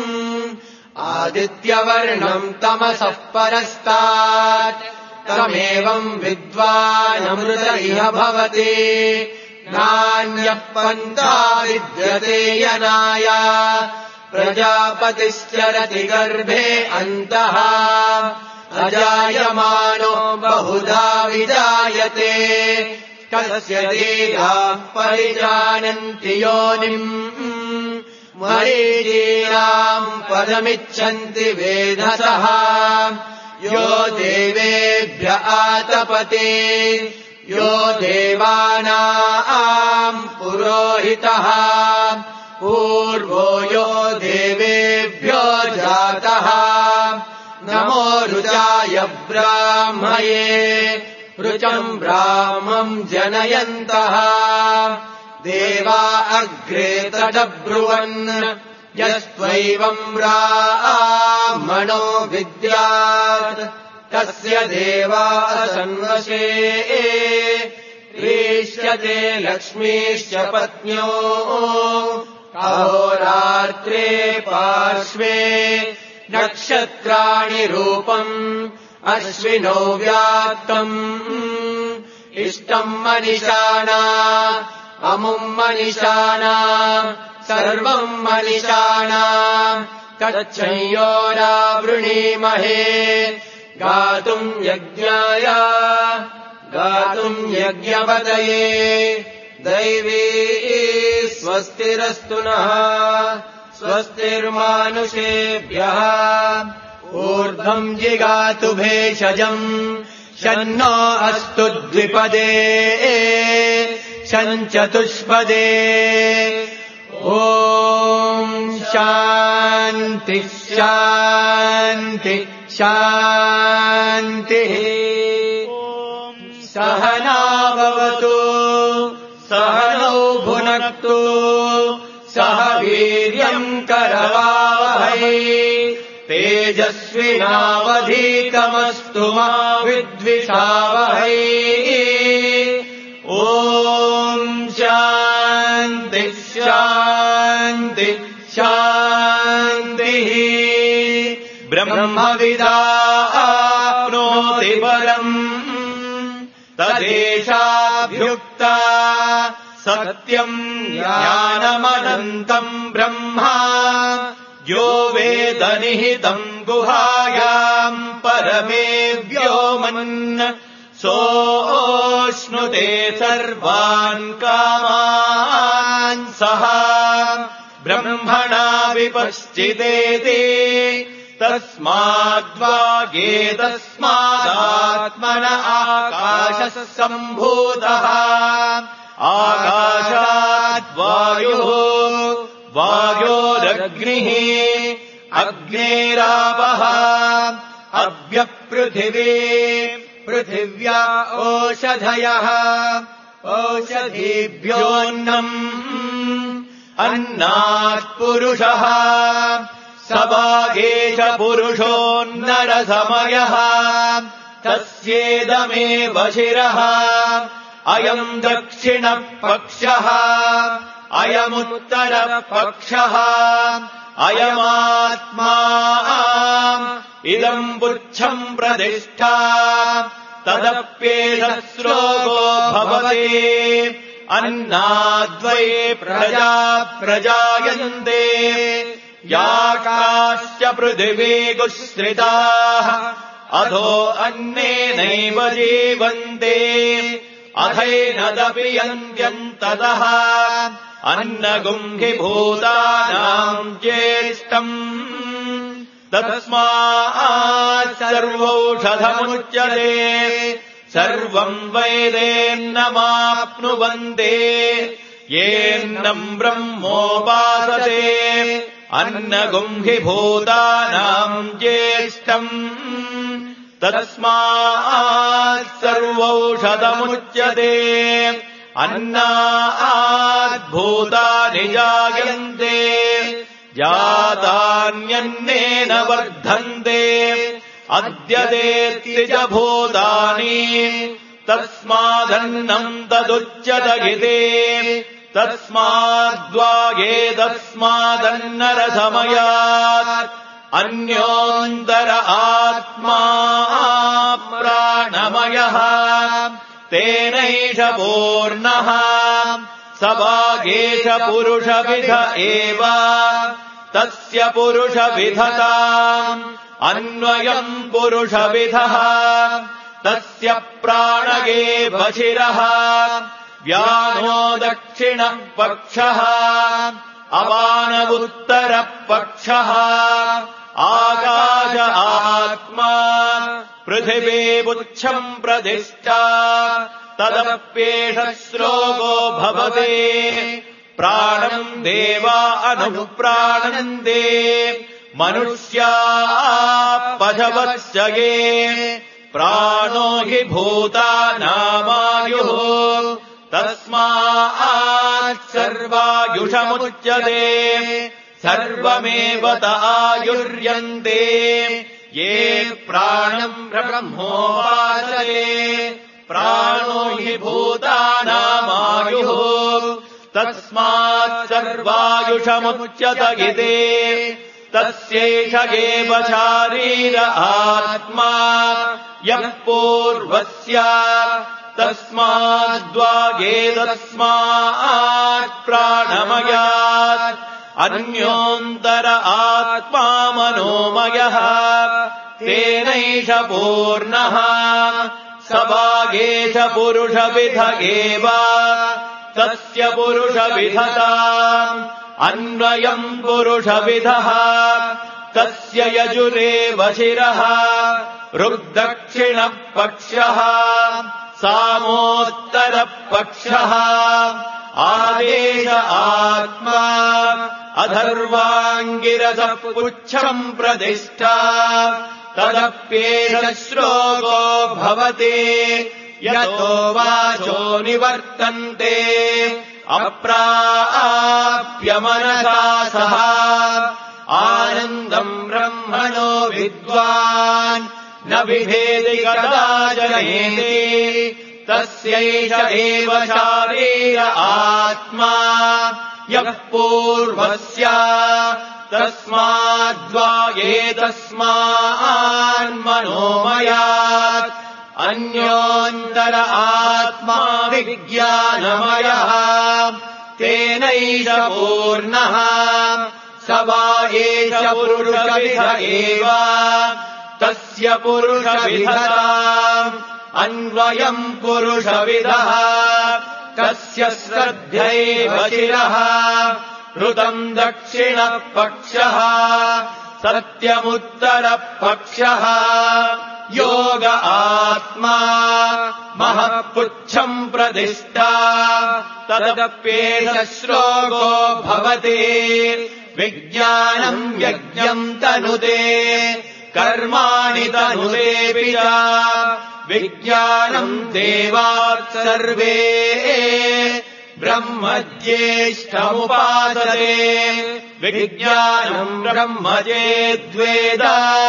आदित्यवर्णम् तमसः परस्तात् तमेवम् विद्वानमृत इह भवति नान्यः पन्था विद्यते यनाय प्रजापतिश्चरति गर्भे अन्तः अजायमानो बहुधा विजायते कस्य देहाः परिजानन्ति योनिम् मरीचीनाम् पदमिच्छन्ति वेधसः यो देवेभ्य आतपते यो देवानाम् पुरोहितः पूर्वो यो देवेभ्यो जातः नमो रुचाय ब्राह्मये रुचम् ब्राह्मम् जनयन्तः देवा अग्रे तदब्रुवन् यस्त्वैवम् ब्राह्मणो विद्यात् तस्य देवा असन्वशे ह्रीष्यते लक्ष्मीश्च पत्न्यो अहोरात्रे पार्श्वे नक्षत्राणि रूपम् अश्विनो व्यात्तम् इष्टम् मनिषाणा अमुम् मनिषाणा सर्वम् मनिषाणा तच्छंयोरावृणीमहे गातुम् यज्ञाय गातुम् यज्ञपतये दैवी स्वस्तिरस्तु नः स्वस्तिर्मानुषेभ्यः ऊर्ध्वम् जिगातु भेषजम् शन्नो अस्तु द्विपदे शञ्चतुष्पदे ॐ शान्ति शान्ति शान्तिः सहना भवतु सहनौ भुनक्तु सह वीर्यम् करवावहै तेजस्विनावधीतमस्तु मा विद्विषावहै ॐ शान्ति शान्ति शान्तिः ब्रह्मविदाप्नोति परम् तदेशाभ्युक्ता सत्यम् ज्ञानमनन्तम् ब्रह्मा यो वेद निहितम् गुहायाम् परमे व्योमन् सोऽश्नुते सर्वान् कामान् सः ब्रह्मणा विपश्चिदेति तस्माद्वागेतस्मादात्मन आकाशः सम्भूतः आकाशाद्वायुः वायोरग्निः अग्नेरापः अभ्यपृथिवी पृथिव्या ओषधयः ओषधीभ्योऽन्नम् अन्नात्पुरुषः सभागेश पुरुषोन्नरसमयः तस्येदमेव शिरः अयम् दक्षिणपक्षः अयमुत्तरपक्षः अयमात्मा इदम् पुच्छम् प्रतिष्ठा तदप्येष श्लोको भवति अन्नाद्वै प्रजा प्रजायन्ते याकाश्च पृथिवी गुश्रिताः अधो अन्नेनैव जीवन्ते अथैनदपि यन्त्यन्ततः अन्नगुंहि भूतानाम् ज्येष्ठम् तस्मात् सर्वौषधमुच्यते सर्वम् वैदेन्नमाप्नुवन्ते येन्नम् ब्रह्मोपासते अन्नगुंहि भूतानाम् ज्येष्ठम् तस्मात् सर्वौषधमुच्यते अन्नाद्भूतानि जायन्ते जातान्यन्नेन वर्धन्ते अद्यतेति च भूतानि तस्मादन्नम् तदुच्यत इति तस्माद्वागेतस्मादन्नरसमयात् अन्योऽन्तर आत्मा प्राणमयः तेनैष पूर्णः सभागेश पुरुषविध एव तस्य पुरुषविधताम् अन्वयम् पुरुषविधः तस्य प्राणगे वशिरः व्यानो दक्षिणः पक्षः अपानवुत्तरः पक्षः आकाश आत्मा पृथिवीपुच्छम् प्रतिष्ठा तदप्येष श्लोको भवते प्राणम् देवा अनुप्राणन्ते मनुष्याः पशवश्च ये प्राणो हि भूतानामायुः तस्मात् सर्वायुषमुच्यते सर्वमेव आयुर्यन्ते ये प्राणम् ब्रह्मोपासते प्राणो हि भूतानामायुः तस्मात् सर्वायुषमुच्यत इति तस्यैष एव शारीर आत्मा यः पूर्वस्य तस्माद्वागेतस्मात् प्राणमयात् अन्योऽन्तर आत्मा मनोमयः तेनैष पूर्णः स वागेश पुरुषविध एव तस्य पुरुषविधताम् अन्वयम् पुरुषविधः तस्य यजुरेव शिरः ऋग्दक्षिणः पक्षः सामोत्तरः पक्षः आदेश आत्मा अथर्वाङ्गिरसः पुच्छम् प्रतिष्ठा तदप्येष श्लोको भवति यतो वाचो निवर्तन्ते अप्राप्य मनसा सह आनन्दम् ब्रह्मणो विद्वान् न विभेदि कदाचनेति तस्यैष एव शारीर आत्मा यः पूर्वस्य तस्माद्वागेतस्मान्मनोमयात् अन्योऽन्तर आत्मा विज्ञानमयः तेनैष पूर्णः स वा एष पुरुषविध एव तस्य पुरुषविधताम् अन्वयम् पुरुषविदः तस्य श्रद्धैव शिरः ऋतम् दक्षिणः पक्षः सत्यमुत्तरः पक्षः योग आत्मा महःपुच्छम् प्रतिष्ठा तदप्येष श्लोको भवति विज्ञानम् यज्ञम् तनुते कर्माणि तनुतेऽपि च विज्ञानम् देवात् सर्वे ब्रह्मज्येष्ठमुपासते विज्ञानम् ब्रह्म चेद्वेद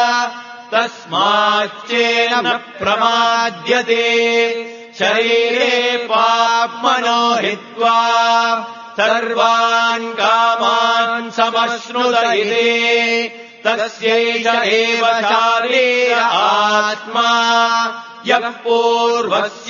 तस्माच्चेन न प्रमाद्यते शरीरे पाप्मनो हित्वा सर्वान् कामान् समश्नुत इति तस्यैष एव शारीर आत्मा यः पूर्वस्य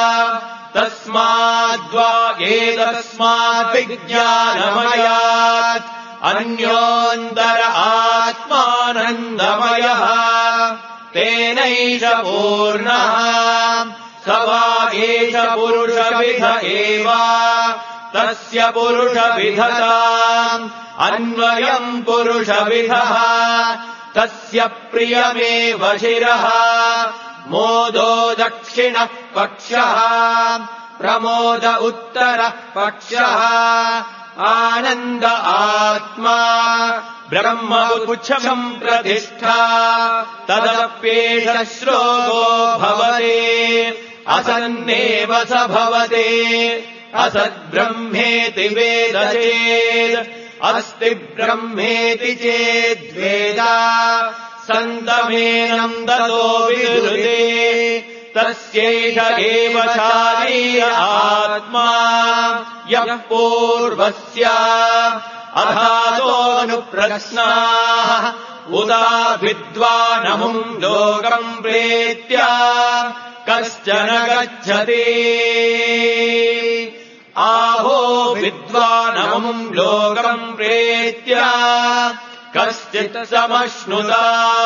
तस्माद्वागेतस्मात् विज्ञानमयात् अन्योऽन्तर आत्मानन्दमयः तेनैष पूर्णः स वागेश पुरुषविध एव तस्य पुरुषविधताम् अन्वयम् पुरुषविधः तस्य प्रियमेव शिरः मोदो दक्षिणः पक्षः प्रमोद उत्तरः पक्षः आनन्द आत्मा ब्रह्मपुच्छम् प्रतिष्ठा तदप्येष श्लोको भवते असन्नेव स भवते असद्ब्रह्मेति वेद चेत् अस्ति ब्रह्मेति चेद्वेद सन्तमेनम् ततो विदुते तस्यैष एव शारीर आत्मा यः पूर्वस्य अथातोऽनुप्रश्नाः उदा विद्वानमुम् लोकम् प्रेत्य कश्चन गच्छति आहो विद्वानमुम् लोकम् प्रेत्य कश्चित् समश्नुता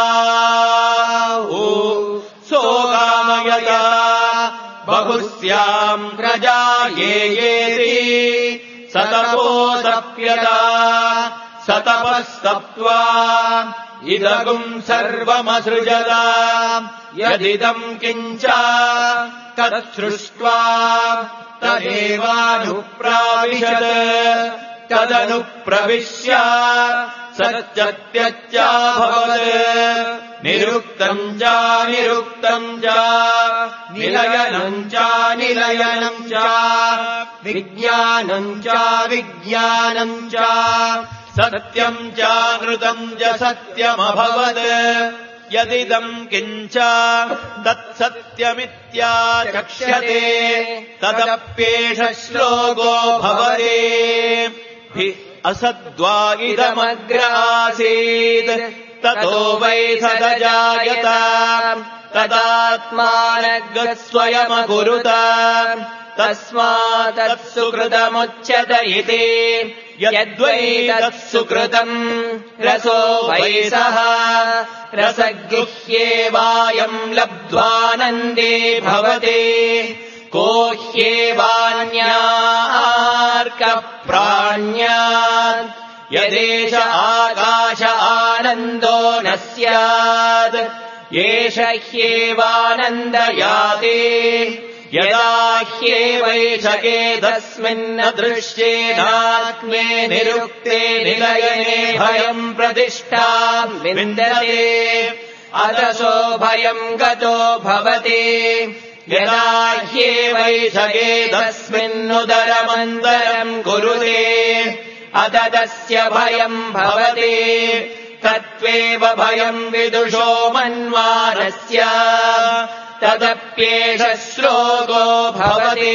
सोगामयता बहुस्याम् प्रजा येति सतपोऽसप्यता सतपस्तप्त्वा इदगुम् सर्वमसृजता यदिदम् किञ्च तत्सृष्ट्वा तदेवानुप्राविशत् तदनुप्रविश्य सत्यत्यच्चाभवत् निरुक्तम् च निलयनम् च विज्ञानम् च सत्यम् च नृतम् च सत्यमभवत् यदिदम् किञ्च तत्सत्यमित्याचक्ष्यते तदप्येष श्लोको भवते असद्वा इदमग्र आसीत् ततो वै सदजायत तदात्मानगस्वयमकुरुत तस्मात्तत्सुकृतमुच्यत इति यद्वै तत्सुकृतम् रसो वै सः रसगृह्येवायम् लब्ध्वानन्दे भवते को ह्येवान्यार्कप्राण्यात् यदेष आकाश आनन्दो न स्यात् एष ह्येवानन्दयाते यदा ह्येवैषके तस्मिन्न दृश्येनात्मे निरुक्ते निलयने भयम् प्रतिष्ठाम् विन्दते अतसो भयम् गतो भवति यदा ह्येवैषके तस्मिन्नुदरमन्तरम् कुरुते अत तस्य भयम् भवति तत्त्वेव भयम् विदुषो मन्वारस्य तदप्येष श्लोको भवति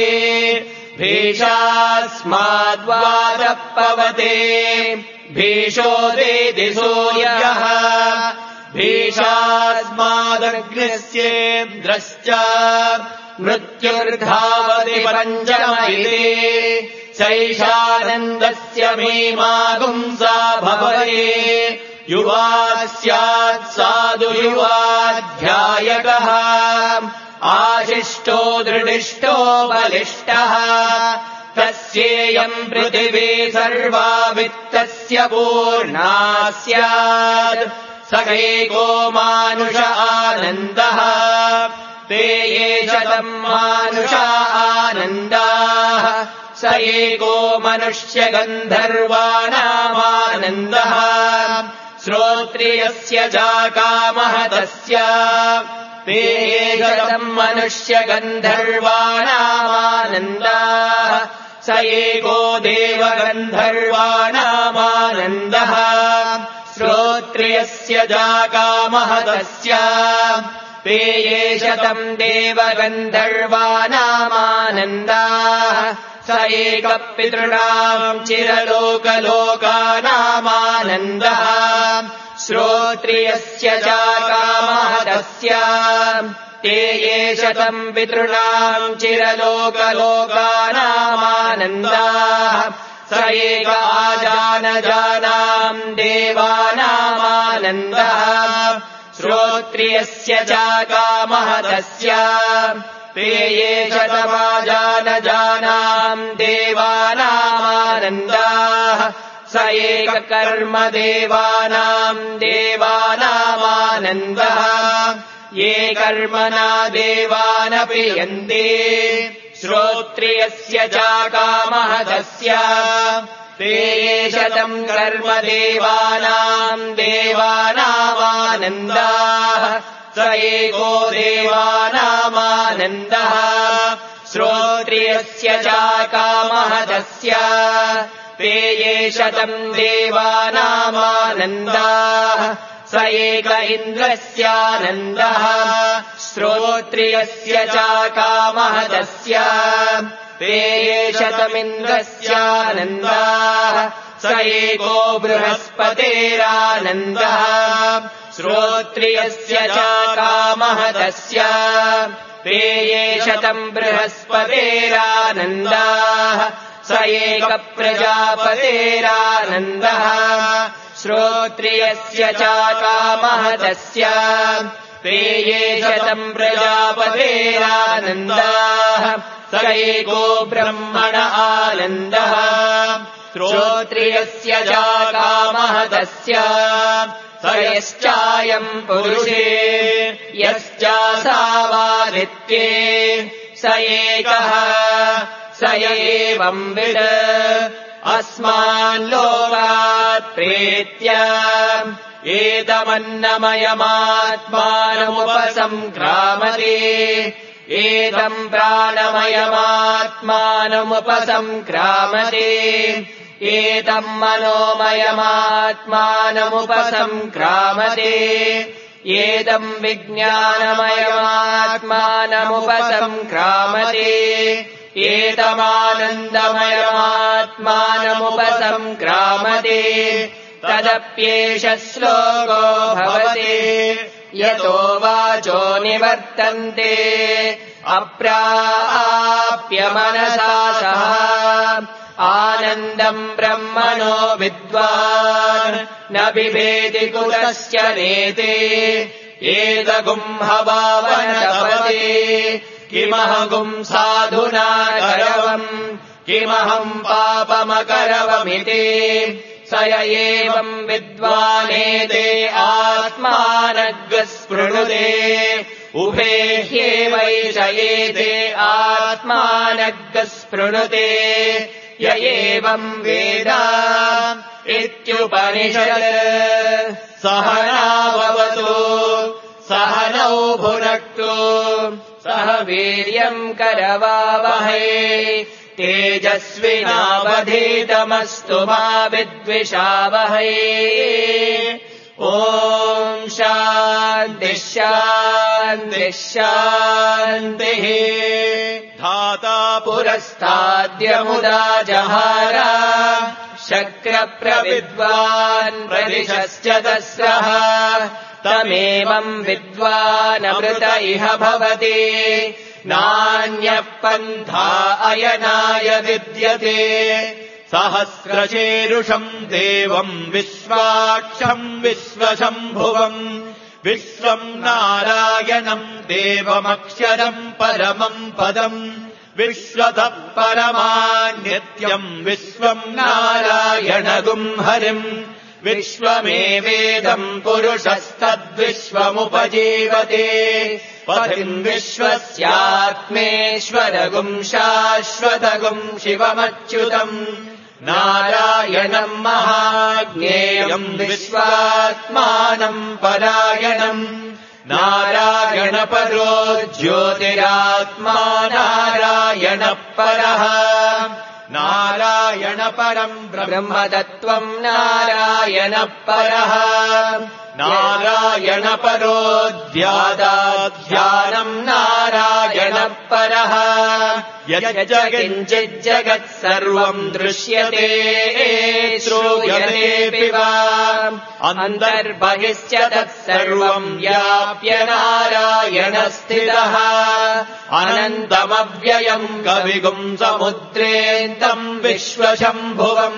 भीषास्माद्वादपवते भीषोदेति सूर्यः भीषास्मादग्निस्येन्द्रश्च मृत्युर्धावति पञ्चमैते सैषानन्दस्य मीमागुंसा भवते युवा स्यात् साधु युवाध्यायकः आशिष्टो दृढिष्टो बलिष्ठः तस्येयम् पृथिवी सर्वा वित्तस्य पूर्णा स्यात् सकैको मानुष आनन्दः ते ये शतम् मानुष आनन्दाः स एको मनुष्यगन्धर्वाणामानन्दः श्रोत्रियस्य चाकामः तस्य ते ये शतम् मनुष्यगन्धर्वाणामानन्दाः स एको देवगन्धर्वाणामानन्दः श्रोत्रियस्य चाकामः तस्य ते ये शतम् देवगन्धर्वाणामानन्दाः स एकः पितॄणाम् चिरलोकलोकानामानन्दः श्रोत्रियस्य चाकामः तस्य ते ये शतम् पितॄणाम् चिरलोकलोकानामानन्दाः स एक आजानजानाम् देवानामानन्दः श्रोत्रियस्य चाकामः तस्य ते ये शतमाजानजानाम् देवानामानन्दाः स एक कर्मदेवानाम् देवानामानन्दः ये कर्मणा देवानपि यन्ते श्रोत्रियस्य चाकामः तस्य ते ये शतम् कर्मदेवानाम् देवानामानन्दाः स एको देवानामानन्दः श्रोत्रियस्य चाकामः तस्य ते ये शतम् देवानामानन्दाः स एक इन्द्रस्यानन्दः श्रोत्रियस्य चाकामः तस्य ते ये शतमिन्द्रस्यानन्दाः स एको बृहस्पतेरानन्दः श्रोत्रियस्य चाकामः तस्य ते ये शतम् बृहस्पतेरानन्दाः स एक प्रजापतेरानन्दः श्रोत्रियस्य च कामः तस्य ते ये शतम् प्रजापतेरानन्दाः स एको ब्रह्मण आनन्दः श्रोत्रियस्य च कामः तस्य स यश्चायम् पुरुषे यश्चासावादित्ये स एकः स एवम् विद अस्मान् लोकात् प्रेत्य एतमन्नमयमात्मानमुपसङ्क्रामते एतम् प्राणमयमात्मानमुपसङ्क्रामते एतम् मनोमयमात्मानमुपसङ्क्रामते एतम् विज्ञानमयमात्मानमुपसङ्क्रामते एतमानन्दमयमात्मानमुपसङ्क्रामते तदप्येष श्लोको भवति यतो वाचो निवर्तन्ते अप्राप्य मनसा सह आनन्दम् ब्रह्मणो विद्वान् न बिभेति कुतश्च नेते एतगुम्हभावनतपते किमहगुम् साधुना करवम् किमहम् पापमकरवमिति स य एवम् विद्वानेते आत्मानग्स्पृणुते उभे ह्येवैष एते आत्मानग्स्पृणुते य एवम् वेद इत्युपनिषत् सहनावतु सहनौ भुनक्तु सह वीर्यम् करवावहै तेजस्विनावधीतमस्तु मा विद्विषावहै ॐ शान्तिः शान्तिः शान्तिः धाता पुरस्ताद्यमुदा जहार शक्रप्रविद्वान् प्रदिशश्च तस्रः तमेवम् विद्वानमृत इह भवति नान्यः पन्था अयनाय विद्यते सहस्रशीरुषम् देवम् विश्वाक्षम् विश्वशम्भुवम् विश्वम् नारायणम् देवमक्षरम् परमम् पदम् विश्वतः परमान्यत्यम् विश्वम् नारायणगुम् हरिम् विश्वमेवेदम् पुरुषस्तद्विश्वमुपजीवते पथिम् विश्वस्यात्मेश्वरगुम् शाश्वतगुम् शिवमच्युतम् नारायणम् महाज्ञेयम् विश्वात्मानम् परायणम् नारायणपरो ज्योतिरात्मा नारायणः परः नारायणपरम् ब्रह्मतत्त्वम् नारायणः परः नारायणपरो ध्यानम् नारायणः परः यच्च किञ्चिज्जगत् सर्वम् दृश्यते श्रूयतेऽपि वा अन्तर्बहिश्च तत्सर्वम् व्याप्य नारायणस्थितः अनन्तमव्ययम् कविगुम् समुद्रेऽन्तम् विश्वशम्भुवम्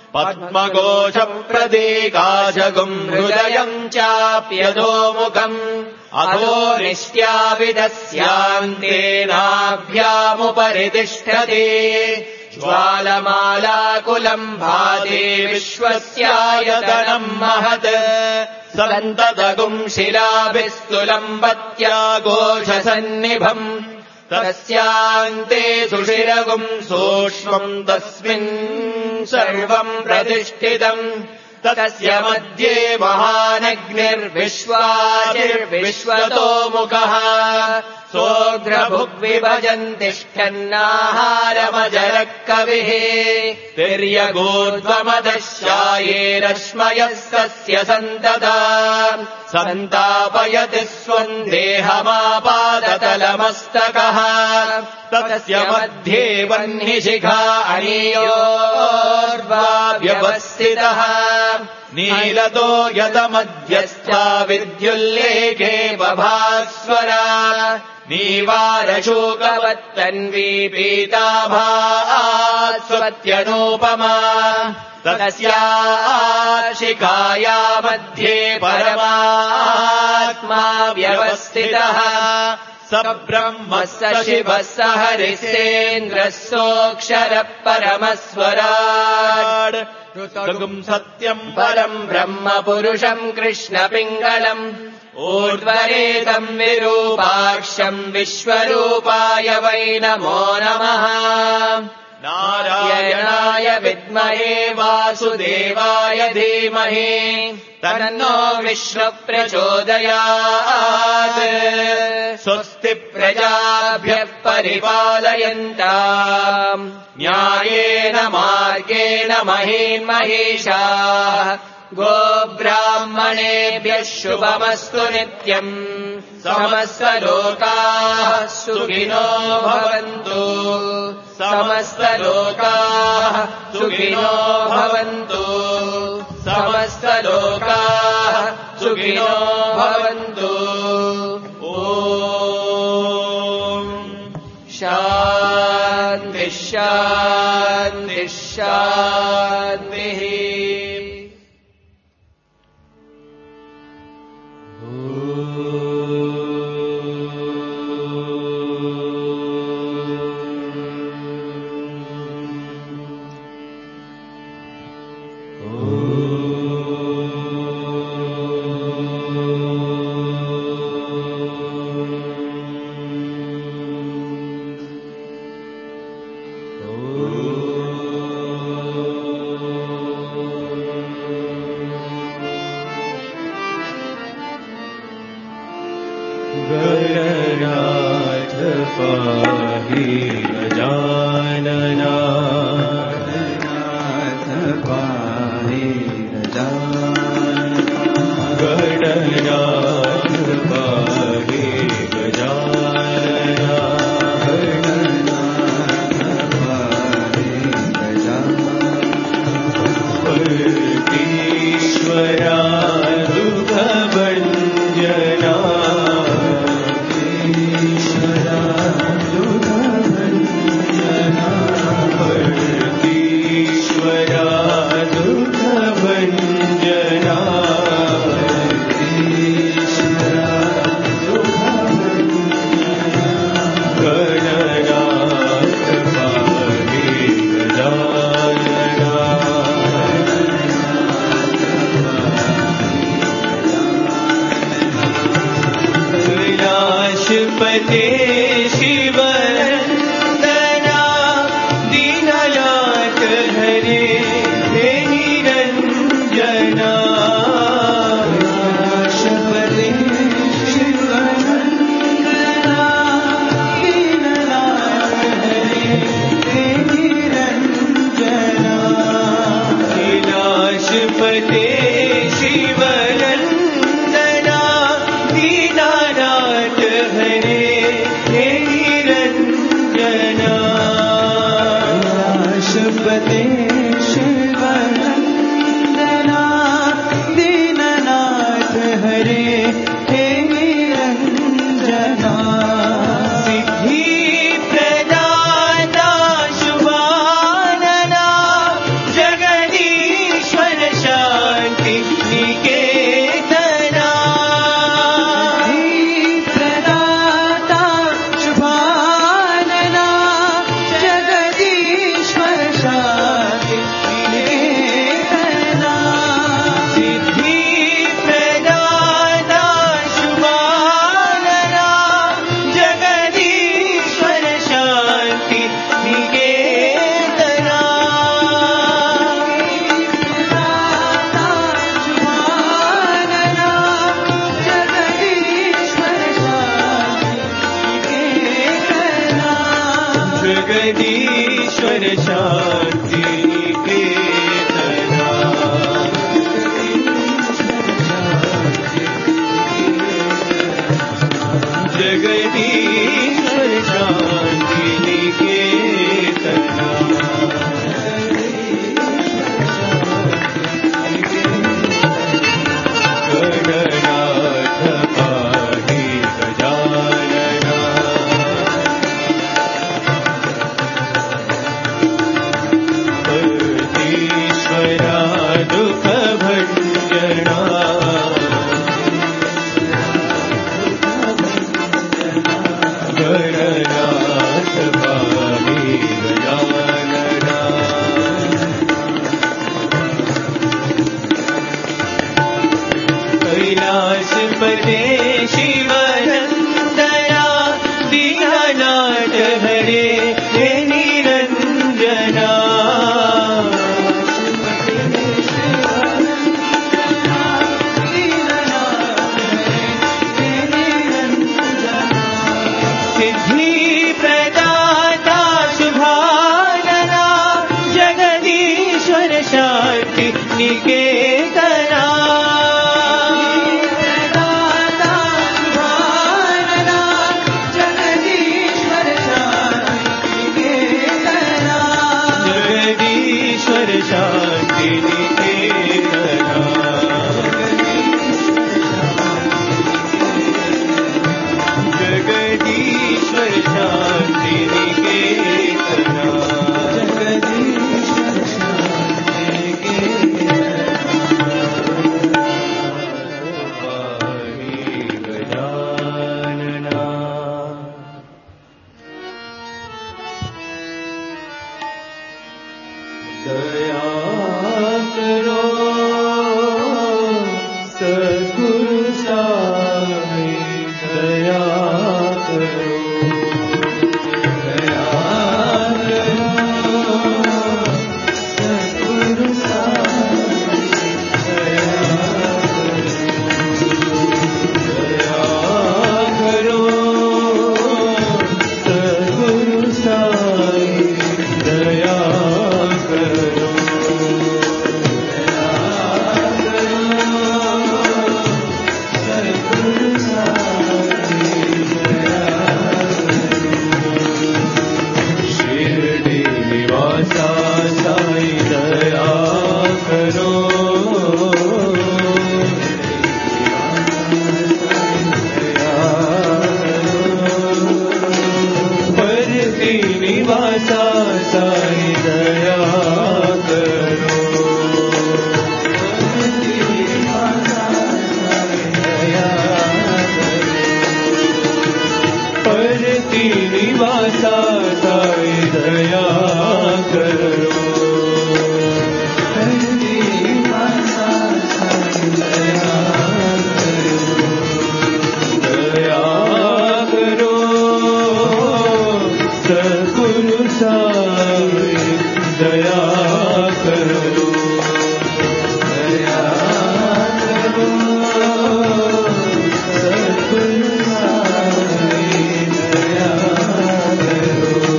पद्मघोषप्रदीकाशगुम् हृदयम् चाप्यधोमुखम् अधो निष्ट्याविदस्यान्तेनाभ्यामुपरि तिष्ठति ज्वालमालाकुलम् भाति विश्वस्यायतनम् महत् सन्ततगुम् शिलाभिस्तुलम्बत्या घोषसन्निभम् तस्यान्ते सुषिरगुम् सूक्ष्मम् तस्मिन् सर्वम् प्रतिष्ठितम् तस्य मध्ये महानग्निर्विश्वाचिर्विश्वतो मुखः सोऽग्रभुग्विभजन् तिष्ठन्नाहारमजरः कविः तिर्यगोर्ध्वमदशाये रश्मयः सस्य सन्तता सन्तापयति स्वम् देहमापादतलमस्तकः तस्य मध्ये वह्निशिखा अणियोर्वा व्यवस्थितः నీలతో యతమధ్యస్థా విద్యుల్లేఖే బభాస్వరా నీవారశోకవత్తన్వీ పీతాభాస్వత్యనూపమా తస్యాః శిఖాయా మధ్యే పరమాత్మా వ్యవస్థితః స బ్రహ్మ స శివః స హరిసేంద్రः సోక్షరః పరమస్వరాట్ ఋతుగం సత్యం పరం బ్రహ్మ పురుషం కృష్ణ పింగళం ఊర్ధ్వరేతం విరూపాక్షం విశ్వరూపాయ వై నమో నమః నారాయణాయ విద్మహే వాసుదేవాయ ధీమహి తన్నో విష్ణు ప్రచోదయాత్ స్వస్తి ప్రజాభ్యః పరిపాలయంతాం న్యాయేన మార్గేణ మహీన్మహీషాః గోబ్రాహ్మణేభ్యः శుభమస్తు నిత్యం సమస్తలోకాः సుఖినో భవంతు సమస్తలోకాः సుఖినో భవంతు సమస్తలోకాः సుఖినో భవంతు ఓం శాంతి శాంతి శాంతి गणनाथ पाहि गजानना गणनाथ पाहि गजानना गणनाथ पाहि गजानना गणनाथ पाहि गजानना ईश्वरा दुःखभञ्जना पते शिवनंदना दीननाथ हरे हे निरंजना पते शिवनंदना दीननाथ हरे हे निरंजना कैलाशपते शिवनंदना दीननाथ हरे हे निरंजना कैलाशपते शिवनंदना दीननाथ हरे हे निरंजना सिद्धि प्रदाता शुभानना जगदीश्वर शांति निकेतना प्रदाता शुभानना जगदीश्वर शांति निकेतना सिद्धि प्रदाता शुभानना जगदीश्वर शांति निकेतना जगदीश्वर शांति निकेतना जगदीश्वर शांति निकेतना गणपते शिवनन्दना दीनानाथ हरे हे निरञ्जना सिद्धि प्रदाता शुभानना जगदीश्वर शान्ति निकेतना शांति निकेतना जगदीश्वर शांति निकेतना जगदीश्वर शांति निकेतना गजानना दया करो सद्गुरु साई दया करो दया करो सद्गुरु साई दया करो सद्गुरु साई दया करो शिरडी निवासा साई दया करो परती निवासा साई दया करो परती निवासा साई दया करो परती निवासा साई दया करो सद्गुरु साई दया करो दया करो सद्गुरु साई दया करो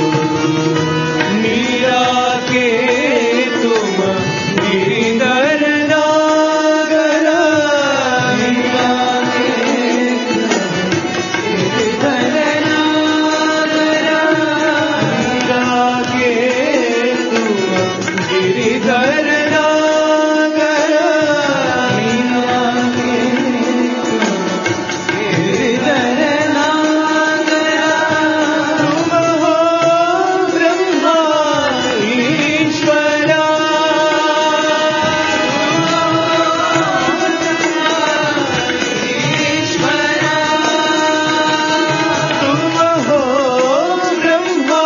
मीरा के तुम गिरिधर नागर मीरा के गिरिधर नागर मीरा के तुम गिरिधर नागर मीरा के गिरिधर नागर तुम हो ब्रह्मा ईश्वरा तुम हो ब्रह्मा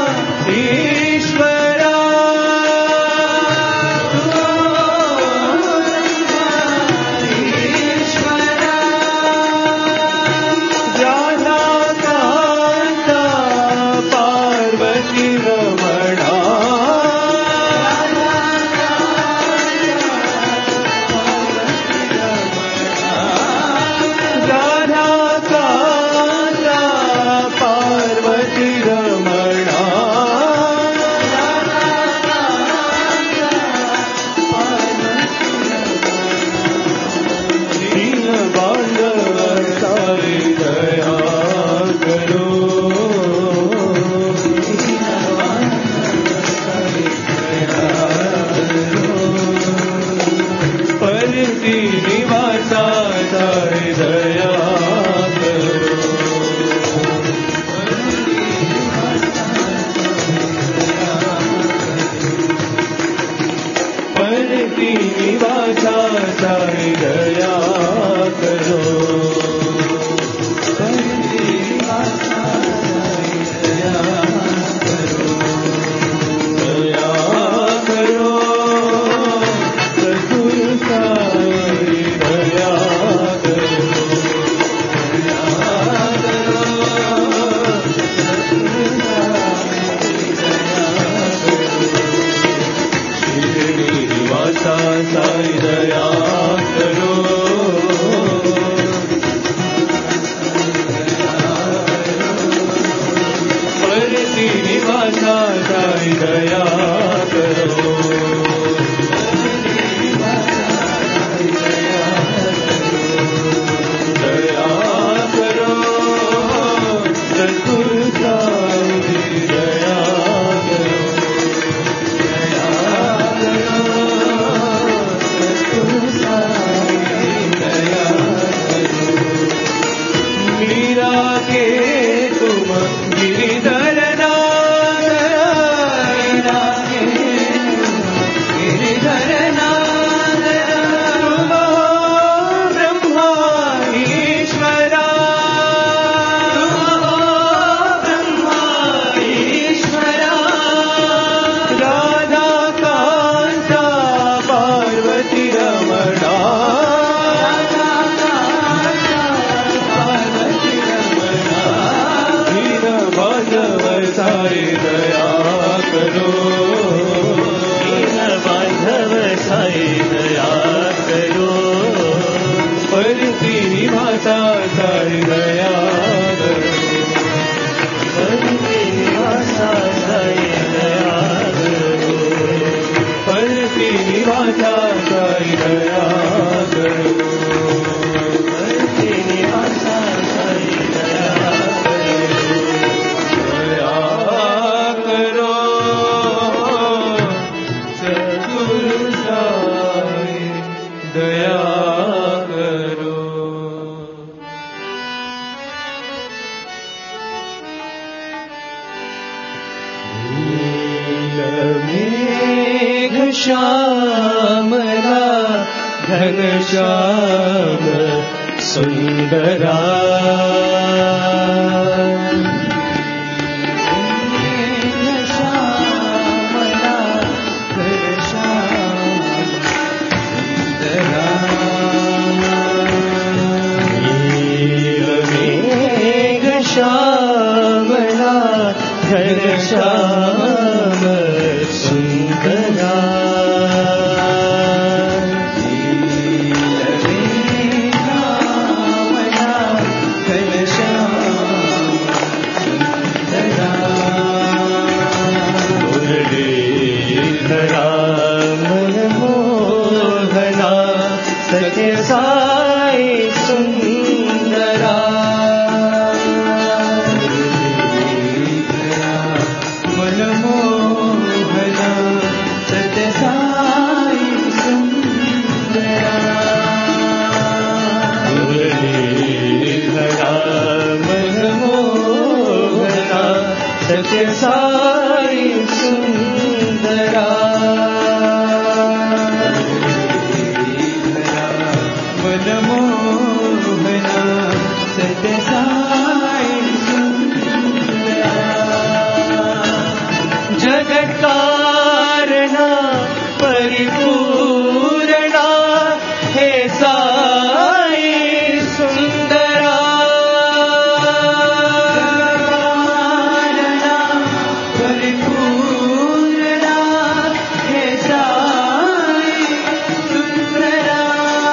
ईश्वरा राधा कांता पार्वती रमणा राधा कांता पार्वती रमणा दीन बांधव साई दया करो परती निवासा साई दया करो परती निवासा साई दया करो परती निवासा साई दया करो दया करो सद्गुरु साई दया करो श्रीनिवासा साई दया करो हर श्रीनिवासा साई दया करो हर श्रीनिवासा साई दया करो हर श्रीनिवासा साई दया करो सद्गुरु साई दया करो नीलमेघ श्यामला घनश्याम सुंदरा श्यामला घनश्याम सुंदरा मुरलीधरा मनमोहना सत्य साई सुंदरा मनमोहना सत्य साई सुंदरा मुरलीधरा मनमोहना सत्य साई सुंदरा मनमोहना सत्य साई सुंदरा जगत कारणा परिपूरणा हे साई सुंदरा परिपूरणा हे साई सुंदरा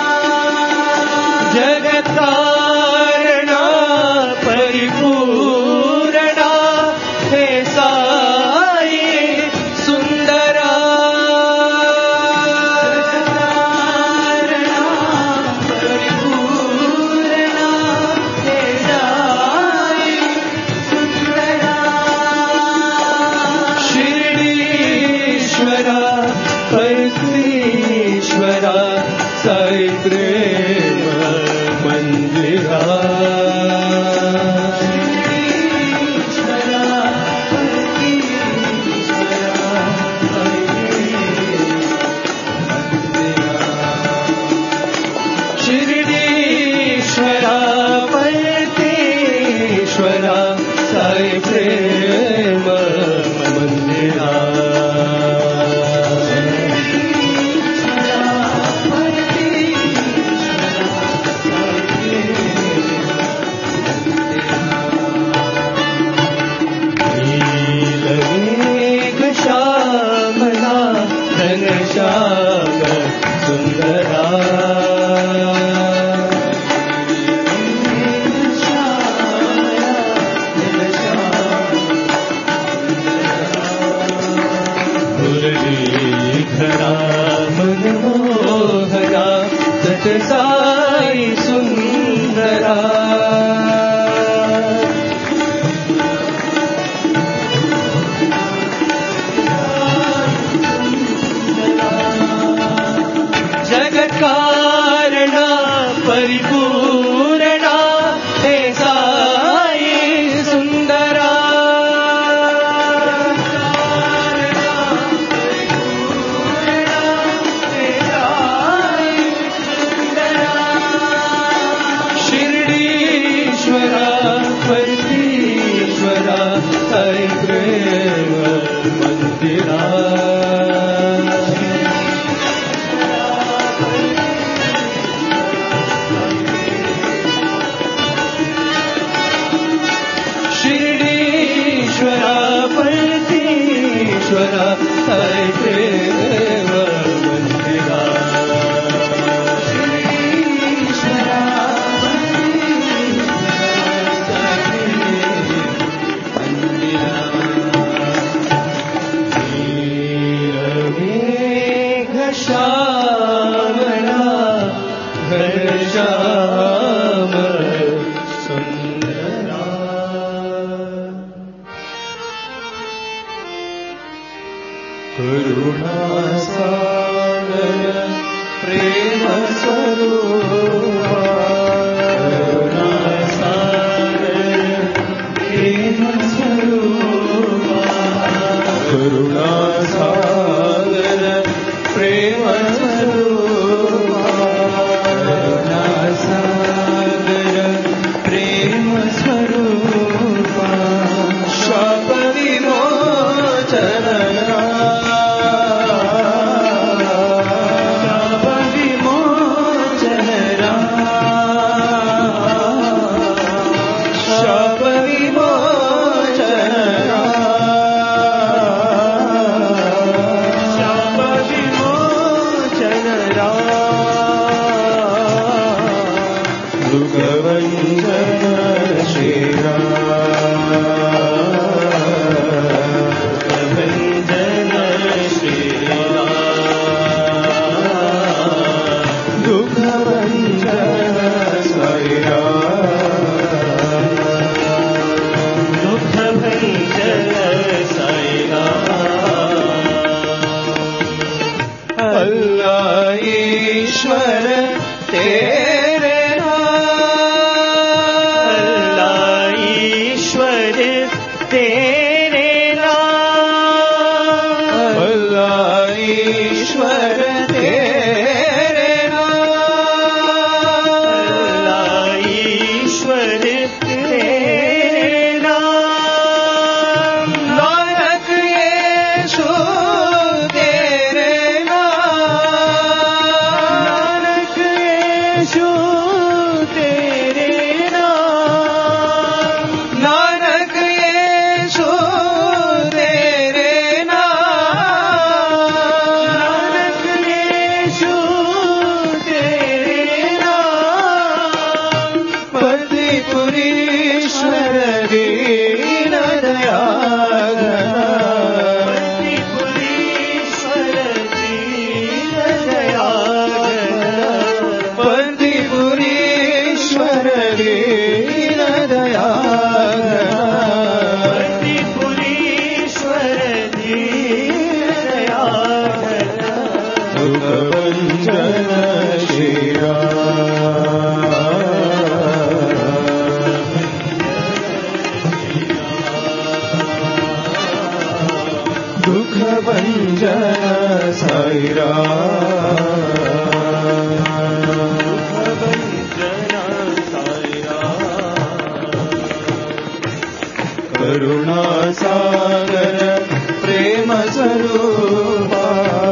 जगत कारणा परिपूरणा हे साई सुंदरा परिपूरणा हे साई सुंदरा शिर्डीश्वरा परमेश्वरा साई प्रेम मंदिरा शिर्डीश्वरा परमेश्वरा साई प्रेम मंदिरा नीलमेघ श्यामला घनश्याम सुंदरा मुरलीधरा मनमोहना सत्य साई सुंदरा जगत कारणा परिपूरणा हे साई सुंदरा शिर्डीश्वरा परमेश्वरा साई प्रेम मंदिरा शिर्डीश्वरा परमेश्वरा साई प्रेम मंदिरा शिर्डीश्वरा दीन दयाघन त्रिपुरीश्वर दीन दयाघन दुःखभञ्जन श्रीराम दुःखभञ्जन साई करुणासागर प्रेम स्वरूपा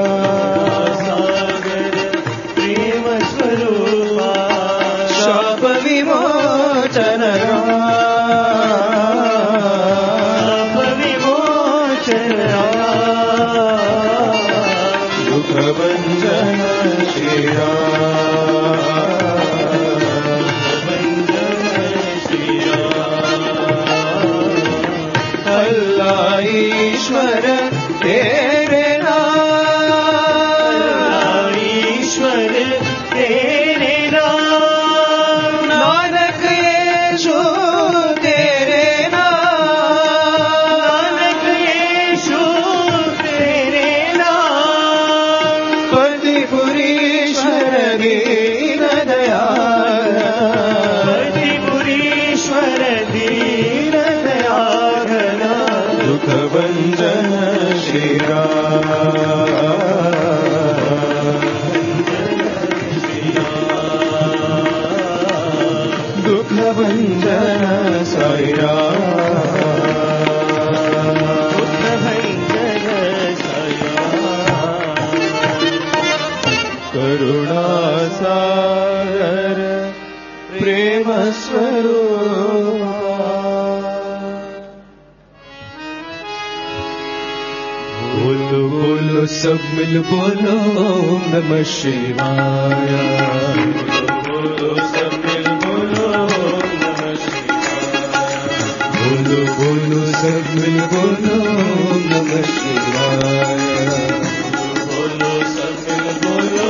सागर प्रेम स्वरूपा शाप विमोचन शाप विमोचन दुःख भंजन ईश्वर तेरे नाम ईश्वर तेरे नाम नानक यीशु तेरे नाम नानक यीशु तेरे नाम पतिपुरीश्वर दीन दयाल पतिपुरीश्वर दीन दयाल दुःखभञ्जन श्रीराम दुःखभञ्जन साई दुःखभञ्जन साई करुणासागर प्रेम स्वरूप बोलो बोलो सब मिल बोलो ओम नमः शिवाय बोलो सब मिल बोलो ओम नमः शिवाय बोलो बोलो सब मिल बोलो ओम नमः शिवाय बोलो सब मिल बोलो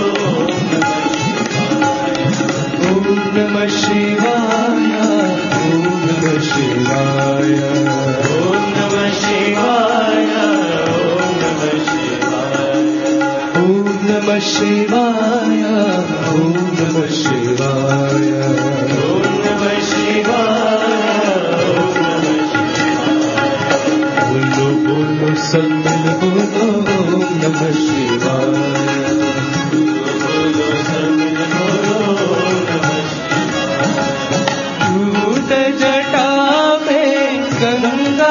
ओम नमः शिवाय ओम नमः शिवाय ओम नमः शिवाय ओम नमः शिवाय ओम नमः शिवाय ओम नमः शिवाय बोलो बोलो सब मिल बोलो ओम नमः शिवाय बोलो सब मिल बोलो ओम नमः शिवाय दूत जटा में गंगा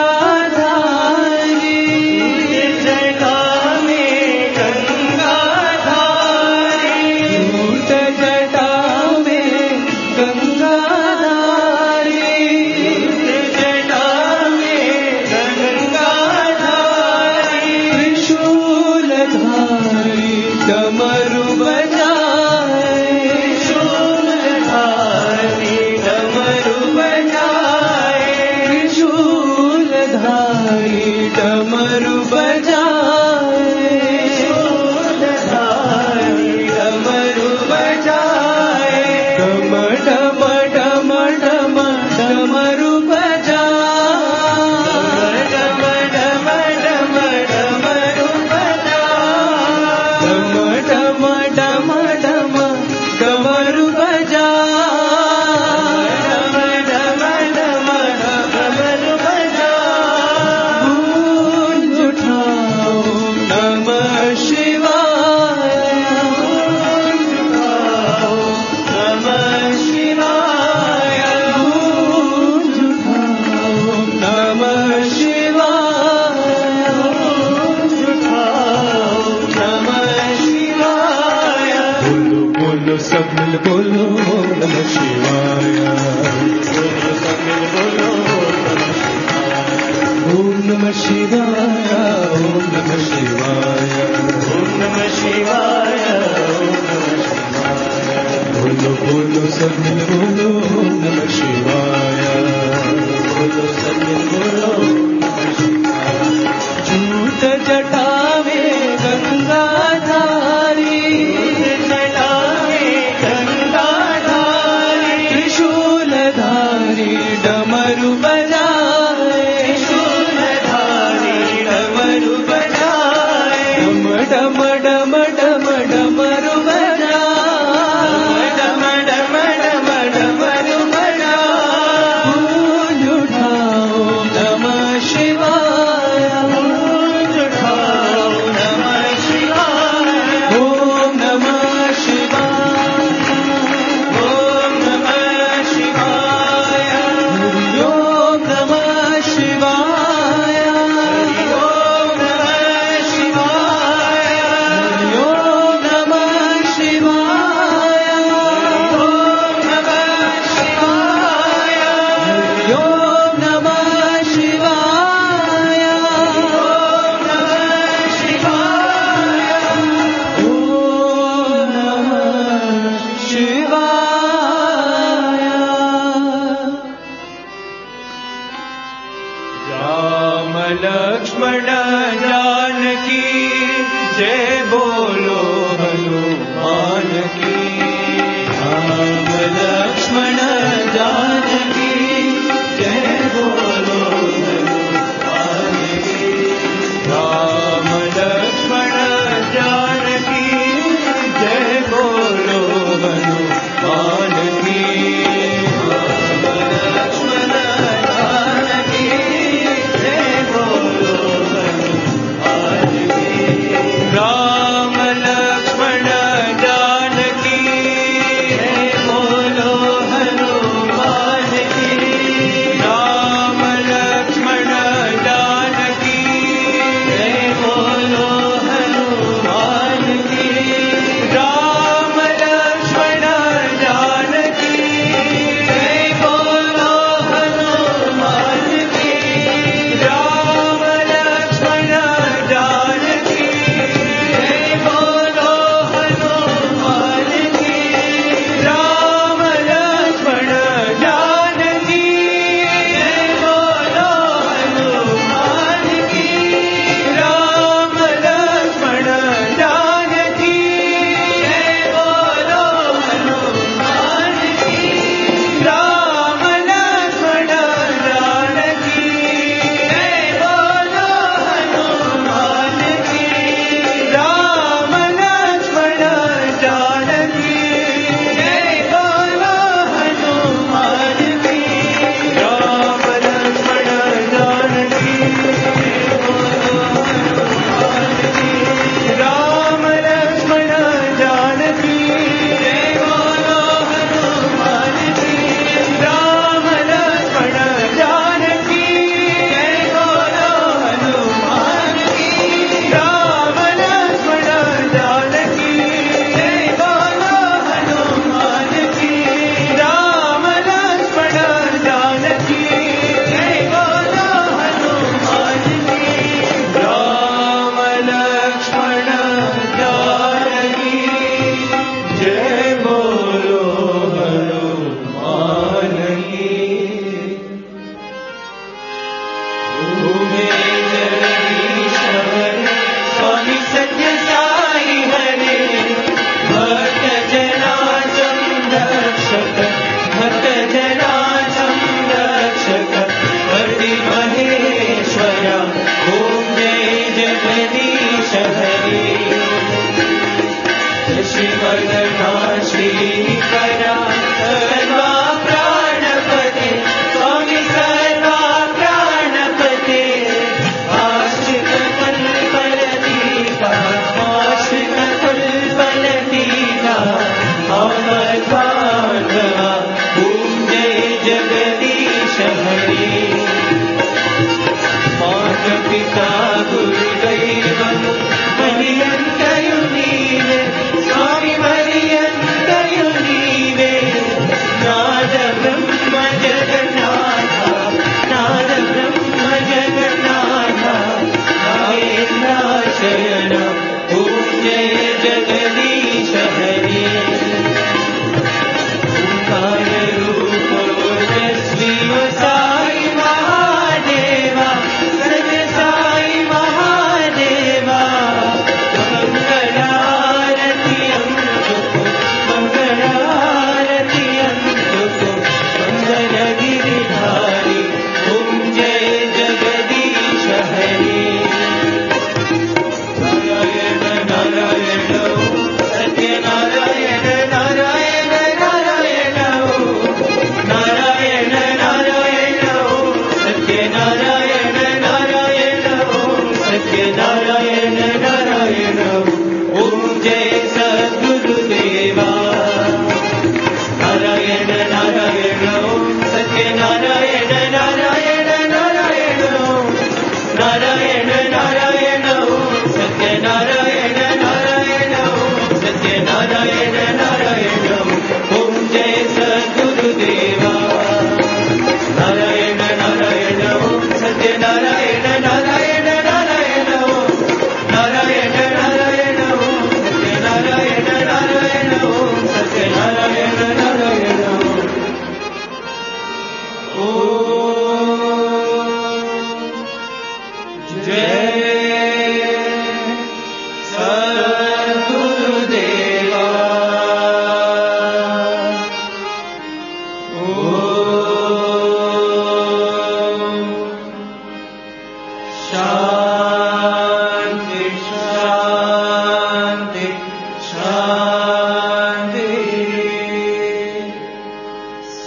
सब मिल बोलो नमः शिवाय ओम नमः शिवाय ओम नमः शिवाय ओम नमः शिवाय बोलो बोलो सब मिल बोलो नमः शिवाय बोलो सब मिल बोलो झूठ जटा में गंगाधारी लक्ष्मण जानकी जय बोलो हनुमान की। राम लक्ष्मण जानकी जय बोलो हनुमान की। राम लक्ष्मण जानकी जय बोलो हनुमान की। राम लक्ष्मण जानकी जय बोलो हनुमान की। राम लक्ष्मण जानकी जय बोलो हनुमान की। राम लक्ष्मण जानकी जय बोलो हनुमान की। राम लक्ष्मण जानकी जय बोलो हनुमान की। राम लक्ष्मण जानकी जय बोलो हनुमान की। राम लक्ष्मण जानकी जय बोलो हनुमान की। राम लक्ष्मण जानकी जय बोलो हनुमान की। राम लक्ष्मण जानकी जय बोलो हनुमान की। राम लक्ष्मण जानकी जय बोलो हनुमान की। राम लक्ष्मण जानकी जय बोलो हनुमान की। राम लक्ष्मण जानकी जय बोलो हनुमान की। राम लक्ष्मण जानकी जय बोलो हनुमान की। राम लक्ष्मण जानकी जय बोलो हनुमान की। राम लक्ष्मण जानकी जय बोलो हनुमान की। राम लक्ष्मण जानकी जय बोलो हनुमान की। स्वामी सत्य साई हरे भक्त जना संरक्षक। भक्त जना संरक्षक हरि महेश्वर। ओम जय जगदीश हरे। श्रीवदना श्रीकरा सर्वा प्राणपते। स्वामी सर्वा प्राणपते। आश्रित कल्पलतीका आश्रित कल्पलतीका अमर भार्गवा। ओम जय जगदीश हरे। माता पिता गुरुदैवं मरियन्तयु नीवे। स्वामी मरियन्तयु नीवे। नाद ब्रह्म जगन्नाथ नाद ब्रह्म जगन्नाथ नागेन्द्राशयन। ओम जय जगदीश हरे। ओंकार रूप ओजस्वी साई महादेवा। सत्य साई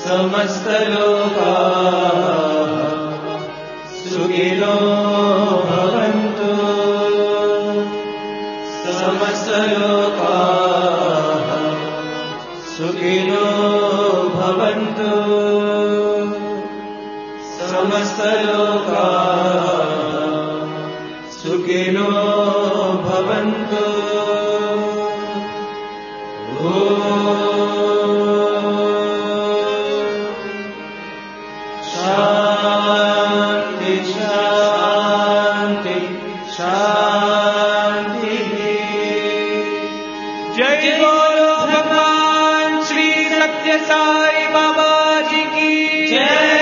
समस्तलोकाः सुखिनो भवन्तु समस्तलोकाः सुखिनो भवन्तु समस्तलोकाः सुखिनो भवन्तु शान्ति शान्ति शान्ति। जय बोलो भगवान श्री सत्य साई बाबा जी की जय।